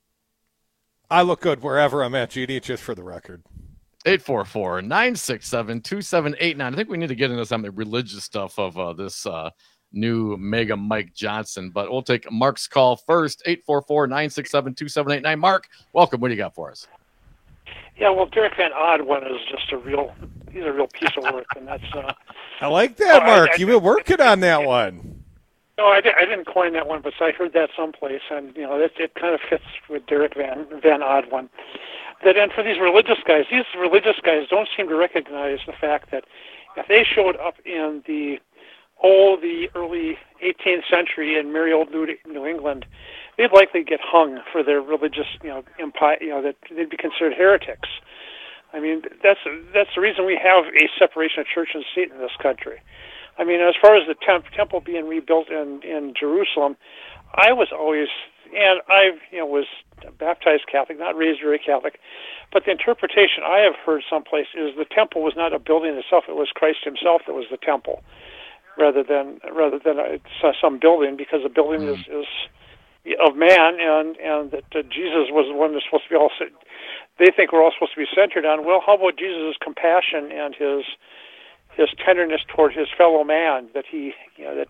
I look good wherever I'm at, G D, just for the record. eight four four, nine six seven, two seven eight nine. I think we need to get into some of the religious stuff of uh, this uh, new mega Mike Johnson, but we'll take Mark's call first. eight four four, nine six seven, two seven eight nine. Mark, welcome. What do you got for us? Yeah, well, Derek Van Oddwin is just a real, he's a real piece of work, and that's... Uh, I like that, Oh, I- Mark. I- You've been working on that one. no, I, di- I didn't coin that one, but I heard that someplace, and, you know, it, it kind of fits with Derek Van, Van Oddwin. That, and for these religious guys, these religious guys don't seem to recognize the fact that if they showed up in the, oh, the early eighteenth century in merry old New, New England, they'd likely get hung for their religious, you know, empire, you know, that they'd be considered heretics. I mean, that's that's the reason we have a separation of church and state in this country. I mean, as far as the temp, temple being rebuilt in in Jerusalem, I was always, and I, you know, was baptized Catholic, not raised very Catholic, but the interpretation I have heard someplace is the temple was not a building itself; it was Christ Himself that was the temple, rather than rather than a, some building, because the building is is of man, and and that uh, Jesus was the one that's supposed to be all. They think we're all supposed to be centered on. Well, how about Jesus' compassion and his his tenderness toward his fellow man? That he, you know, that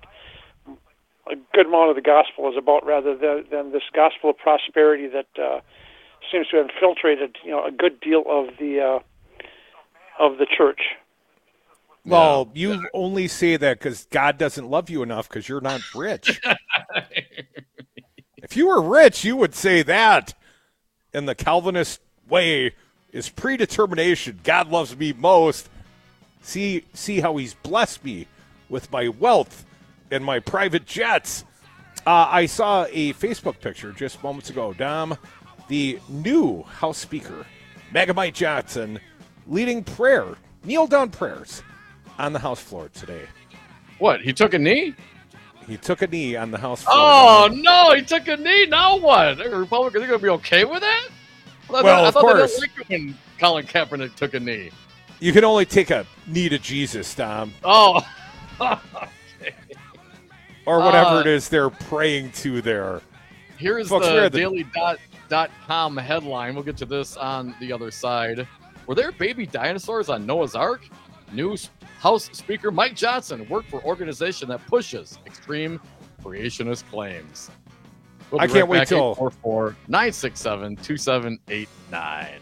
a good amount of the gospel is about, rather than, than this gospel of prosperity that uh, seems to have infiltrated, you know, a good deal of the uh, of the church. Well, you only say that because God doesn't love you enough because you're not rich. If you were rich, you would say that. In the Calvinist way is predetermination. God loves me most. See, see how He's blessed me with my wealth and my private jets. Uh, I saw a Facebook picture just moments ago, Dom. The new House Speaker, Mega Mike Johnson, leading prayer, kneel down prayers on the House floor today. What? He took a knee? He took a knee on the House floor. Oh, no, he took a knee. Now what? The Republicans are going to be okay with that? I Well, thought, I of thought they course. didn't like it when Colin Kaepernick took a knee. You can only take a knee to Jesus, Dom. Oh. Or whatever Uh, it is they're praying to there. Here's Folks, the we're at the- daily dot dot com headline. We'll get to this on the other side. Were there baby dinosaurs on Noah's Ark? New House Speaker Mike Johnson worked for organization that pushes extreme creationist claims. We'll be I can't right wait back, till- eight four four, nine six seven, two seven eight nine.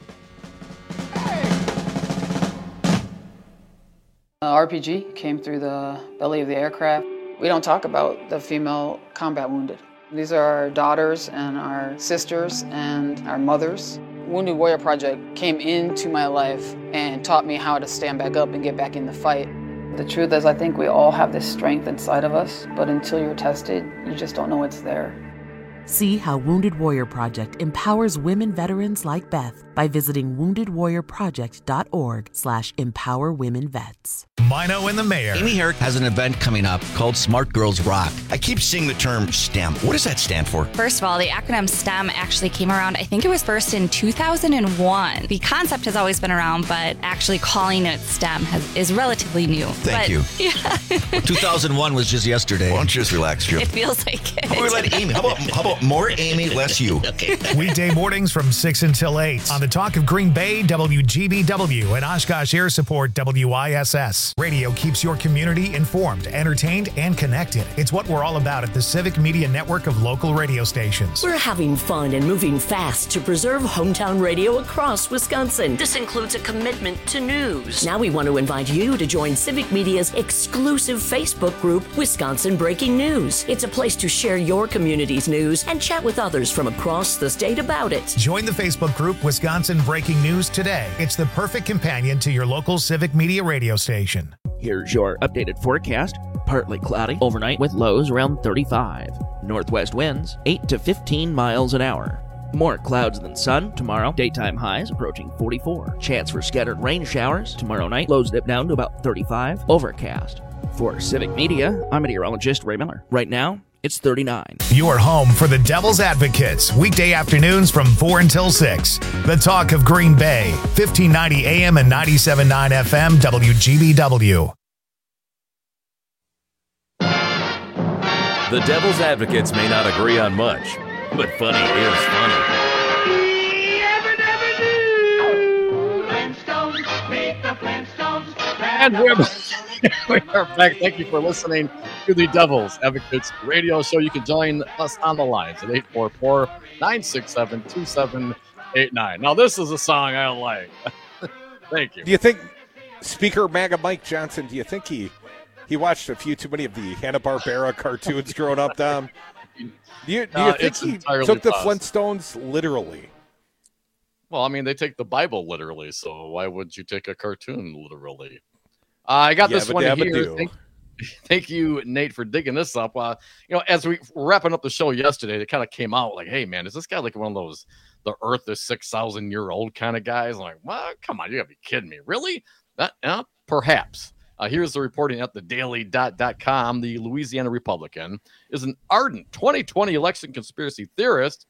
Uh, R P G came through the belly of the aircraft. We don't talk about the female combat wounded. These are our daughters and our sisters and our mothers. Wounded Warrior Project came into my life and taught me how to stand back up and get back in the fight. The truth is, I think we all have this strength inside of us, but until you're tested, you just don't know it's there. See how Wounded Warrior Project empowers women veterans like Beth by visiting wounded warrior project dot org slash empower women vets. Mino and the Mayor. Amy Herrick has an event coming up called Smart Girls Rock. I keep seeing the term STEM. What does that stand for? First of all, the acronym STEM actually came around, I think it was first in two thousand one. The concept has always been around, but actually calling it STEM has, is relatively new. Thank But, you. Yeah, Well, two thousand one was just yesterday. Why don't you just relax, Jim? it feels like it. How about we let Amy? How about, how about more Amy, less you? Weekday mornings from six until eight on the Talk of Green Bay, W G B W, and Oshkosh Air Support, W I S S. Radio keeps your community informed, entertained, and connected. It's what we're all about at the Civic Media Network of local radio stations. We're having fun and moving fast to preserve hometown radio across Wisconsin. This includes a commitment to news. Now we want to invite you to join Civic Media's exclusive Facebook group, Wisconsin Breaking News. It's a place to share your community's news and chat with others from across the state about it. Join the Facebook group Wisconsin Breaking News today. It's the perfect companion to your local Civic Media radio station. Here's your updated forecast. Partly cloudy overnight with lows around thirty-five. Northwest winds eight to fifteen miles an hour. More clouds than sun tomorrow. Daytime highs approaching forty-four. Chance for scattered rain showers tomorrow night. Lows dip down to about thirty-five. Overcast. For Civic Media, I'm meteorologist Ray Miller. Right now, it's thirty-nine. Your home for the Devil's Advocates, weekday afternoons from four until six. The talk of Green Bay, fifteen ninety A M and ninety-seven point nine F M, W G B W. The Devil's Advocates may not agree on much, but funny is funny. And we're, we are back. Thank you for listening to the Devil's Advocates radio show. You can join us on the lines at eight four four, nine six seven, two seven eight nine. Now, this is a song I like. Thank you. Do you think, Speaker MAGA Mike Johnson, do you think he he watched a few too many of the Hanna-Barbera cartoons growing up, Dom? Do you, do you Uh, think it's he entirely took the possible. Flintstones literally? Well, I mean, they take the Bible literally, so why would you take a cartoon literally? Uh, I got this Yabba one dabba here. do. Thank, thank you, Nate, for digging this up. Uh, you know, as we were wrapping up the show yesterday, it kind of came out like, hey, man, is this guy like one of those the Earth is six thousand year old kind of guys? I'm like, well, come on, you got to be kidding me. Really? That, uh, perhaps. Uh, here's the reporting at the daily dot com. The Louisiana Republican is an ardent twenty twenty election conspiracy theorist.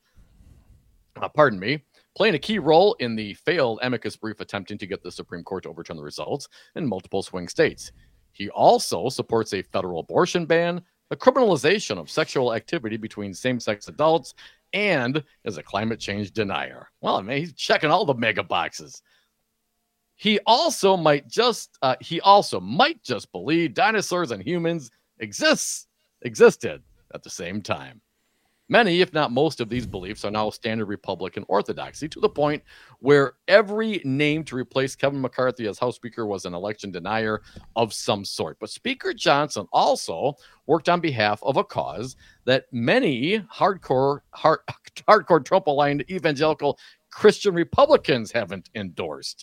Uh, pardon me. Playing a key role in the failed amicus brief attempting to get the Supreme Court to overturn the results in multiple swing states. He also supports a federal abortion ban, a criminalization of sexual activity between same-sex adults, and is a climate change denier. Well, I mean, he's checking all the mega boxes. He also might just uh, he also might just believe dinosaurs and humans exists existed at the same time. Many, if not most, of these beliefs are now standard Republican orthodoxy, to the point where every name to replace Kevin McCarthy as House Speaker was an election denier of some sort. But Speaker Johnson also worked on behalf of a cause that many hardcore, hard, hardcore Trump-aligned evangelical Christian Republicans haven't endorsed.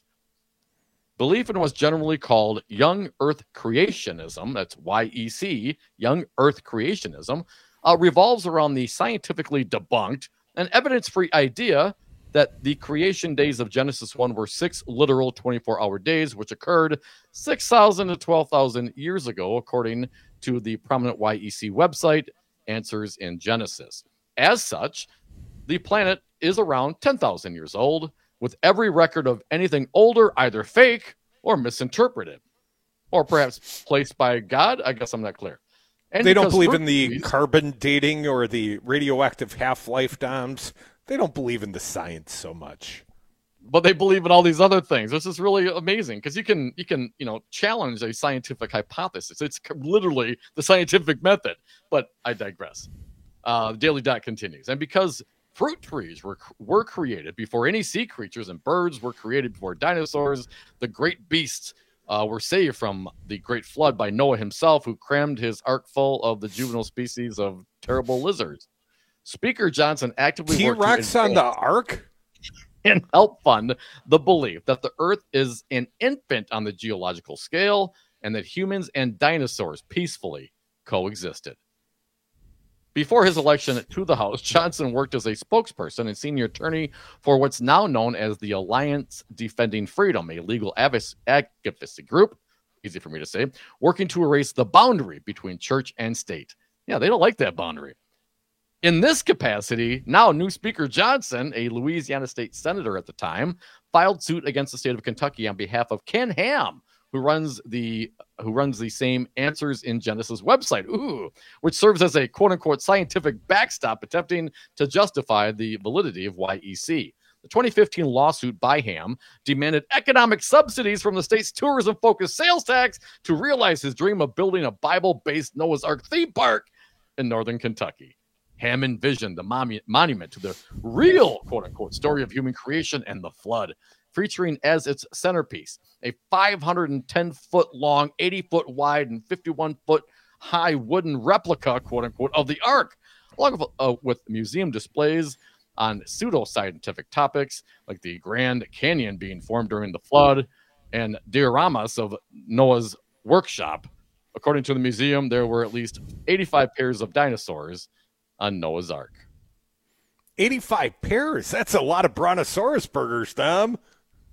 Belief in what's generally called Young Earth Creationism, that's Y E C, Young Earth Creationism, Uh, revolves around the scientifically debunked and evidence-free idea that the creation days of Genesis one were six literal twenty-four hour days, which occurred six thousand to twelve thousand years ago, according to the prominent Y E C website, Answers in Genesis. As such, the planet is around ten thousand years old, with every record of anything older either fake or misinterpreted, or perhaps placed by God. I guess I'm not clear. And they don't because believe fruit in the trees- carbon dating or the radioactive half-life, Doms. They don't believe in the science so much. but they believe in all these other things. This is really amazing because you can you can you know challenge a scientific hypothesis. It's literally the scientific method. But I digress. Uh, the Daily Dot continues, and because fruit trees were were created before any sea creatures, and birds were created before dinosaurs, the great beasts uh, were saved from the great flood by Noah himself, who crammed his ark full of the juvenile species of terrible lizards. Speaker Johnson actively worked to T-Rex on the ark and help fund the belief that the Earth is an infant on the geological scale and that humans and dinosaurs peacefully coexisted. Before his election to the House, Johnson worked as a spokesperson and senior attorney for what's now known as the Alliance Defending Freedom, a legal advocacy group, easy for me to say, working to erase the boundary between church and state. Yeah, they don't like that boundary. In this capacity, now new Speaker Johnson, a Louisiana state senator at the time, filed suit against the state of Kentucky on behalf of Ken Ham, who runs the who runs the same Answers in Genesis website, ooh, which serves as a quote-unquote scientific backstop attempting to justify the validity of Y E C. The twenty fifteen lawsuit by Ham demanded economic subsidies from the state's tourism-focused sales tax to realize his dream of building a Bible-based Noah's Ark theme park in northern Kentucky. Ham envisioned the monu- monument to the real quote-unquote story of human creation and the flood, featuring as its centerpiece a five hundred ten foot long, eighty foot wide, and fifty-one foot high wooden replica, quote-unquote, of the Ark, along with, uh, with museum displays on pseudo-scientific topics like the Grand Canyon being formed during the flood and dioramas of Noah's workshop. According to the museum, there were at least eighty-five pairs of dinosaurs on Noah's Ark. eighty-five pairs? That's a lot of Brontosaurus burgers, Tom.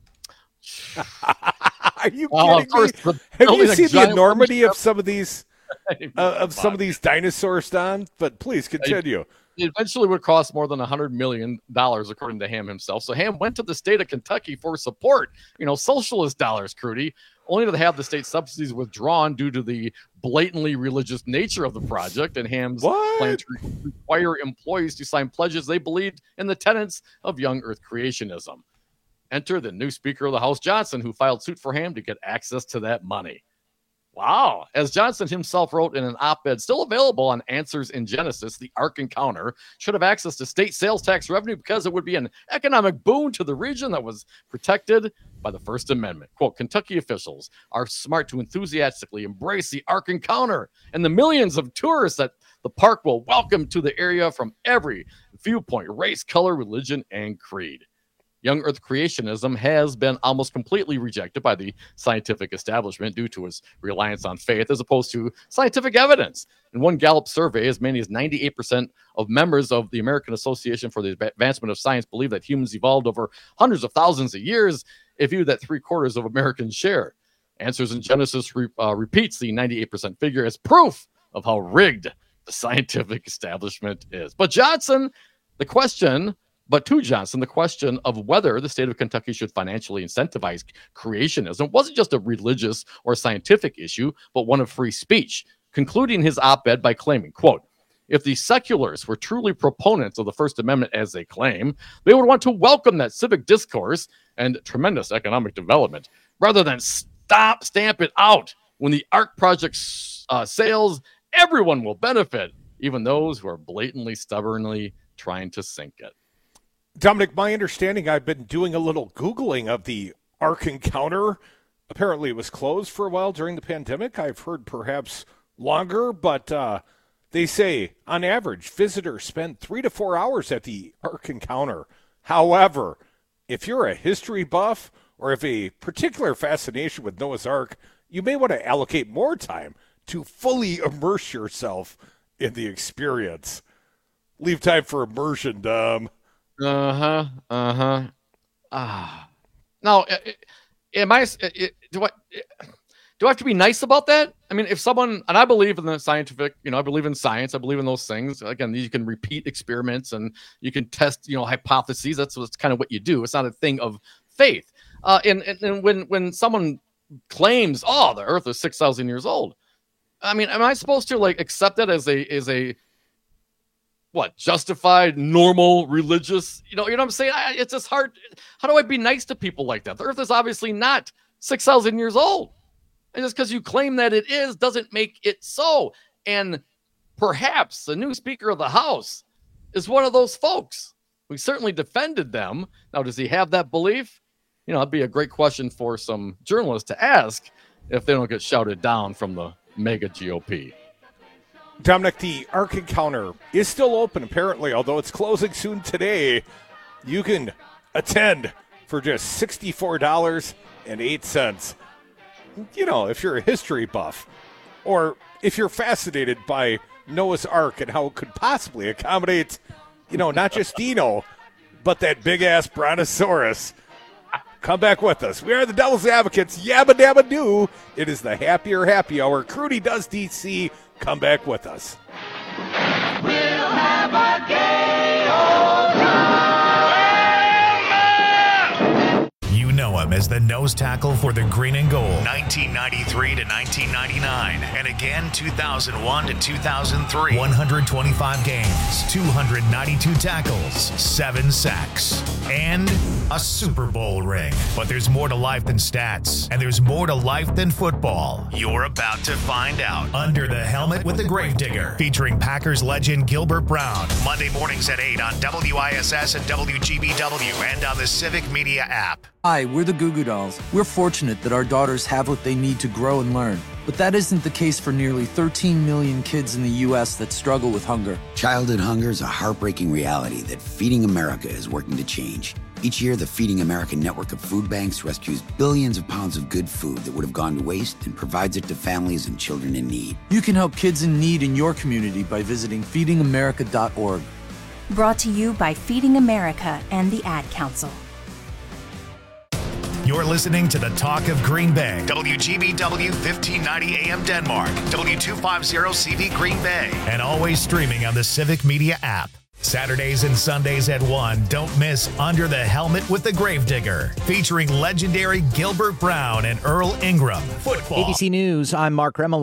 Are you Well, kidding of course, me? the Have you building a seen the giant enormity wooden of some of these uh, of some of these dinosaurs, Don. But please continue. It eventually would cost more than one hundred million dollars, according to Ham himself. So Ham went to the state of Kentucky for support, you know, socialist dollars, Crudy, only to have the state subsidies withdrawn due to the blatantly religious nature of the project and Ham's what? plan to require employees to sign pledges they believed in the tenets of young earth creationism. Enter the new Speaker of the House, Johnson, who filed suit for Ham to get access to that money. Wow. As Johnson himself wrote in an op-ed still available on Answers in Genesis, the Ark Encounter should have access to state sales tax revenue because it would be an economic boon to the region that was protected by the First Amendment. Quote, Kentucky officials are smart to enthusiastically embrace the Ark Encounter and the millions of tourists that the park will welcome to the area from every viewpoint, race, color, religion, and creed. Young Earth creationism has been almost completely rejected by the scientific establishment due to its reliance on faith as opposed to scientific evidence. In one Gallup survey, as many as ninety-eight percent of members of the American Association for the Advancement of Science believe that humans evolved over hundreds of thousands of years, a view that three quarters of Americans share. Answers in Genesis re- uh, repeats the ninety-eight percent figure as proof of how rigged the scientific establishment is. But Johnson, the question... But to Johnson, the question of whether the state of Kentucky should financially incentivize creationism wasn't just a religious or scientific issue, but one of free speech, concluding his op-ed by claiming, quote, if the seculars were truly proponents of the First Amendment as they claim, they would want to welcome that civic discourse and tremendous economic development, rather than stop, stamp it out. When the Ark Project uh, sails, everyone will benefit, even those who are blatantly, stubbornly trying to sink it. Dominic, my understanding, I've been doing a little Googling of the Ark Encounter. Apparently it was closed for a while during the pandemic. I've heard perhaps longer, but uh, they say, on average, visitors spend three to four hours at the Ark Encounter. However, if you're a history buff or if a particular fascination with Noah's Ark, you may want to allocate more time to fully immerse yourself in the experience. Leave time for immersion, Dom. Uh-huh, uh-huh. Ah. Now, am I, do I, do I have to be nice about that? I mean, if someone, and I believe in the scientific, you know, I believe in science, I believe in those things. Again, you can repeat experiments and you can test, you know, hypotheses. That's, that's kind of what you do. It's not a thing of faith. Uh, and, and, and when, when someone claims, oh, the earth is six thousand years old, I mean, am I supposed to like accept that as a, as a, what, justified, normal, religious, you know, you know what I'm saying? I, it's just hard. How do I be nice to people like that? The earth is obviously not six thousand years old. And just because you claim that it is doesn't make it so. And perhaps the new Speaker of the House is one of those folks. We certainly defended them. Now, does he have that belief? You know, that'd be a great question for some journalists to ask if they don't get shouted down from the mega G O P. Dominic, the Ark Encounter is still open, apparently, although it's closing soon today. You can attend for just sixty-four dollars and eight cents. You know, if you're a history buff, or if you're fascinated by Noah's Ark and how it could possibly accommodate, you know, not just Dino, but that big-ass brontosaurus. Come back with us. We are the Devil's Advocates. Yabba dabba doo. It is the Happier Happy Hour. Crudy does D C. Come back with us. We'll have a gay old time. You know him as the nose tackle for the Green and Gold, nineteen ninety-three to nineteen ninety-nine, and again two thousand one to two thousand three. one hundred twenty-five games, two hundred ninety-two tackles, seven sacks, and a Super Bowl ring. But there's more to life than stats, and there's more to life than football. You're about to find out. Under the Helmet with the Gravedigger, featuring Packers legend Gilbert Brown. Monday mornings at eight on W I S S and W G B W and on the Civic Media app. Hi, we're the Goo Goo Dolls. We're fortunate that our daughters have what they need to grow and learn. But that isn't the case for nearly thirteen million kids in the U S that struggle with hunger. Childhood hunger is a heartbreaking reality that Feeding America is working to change. Each year, the Feeding America network of food banks rescues billions of pounds of good food that would have gone to waste and provides it to families and children in need. You can help kids in need in your community by visiting feeding america dot org. Brought to you by Feeding America and the Ad Council. You're listening to the Talk of Green Bay. W G B W fifteen ninety A M Denmark. W two fifty C V Green Bay. And always streaming on the Civic Media app. Saturdays and Sundays at one, don't miss Under the Helmet with the Gravedigger, featuring legendary Gilbert Brown and Earl Ingram. Football. A B C News, I'm Mark Remelo.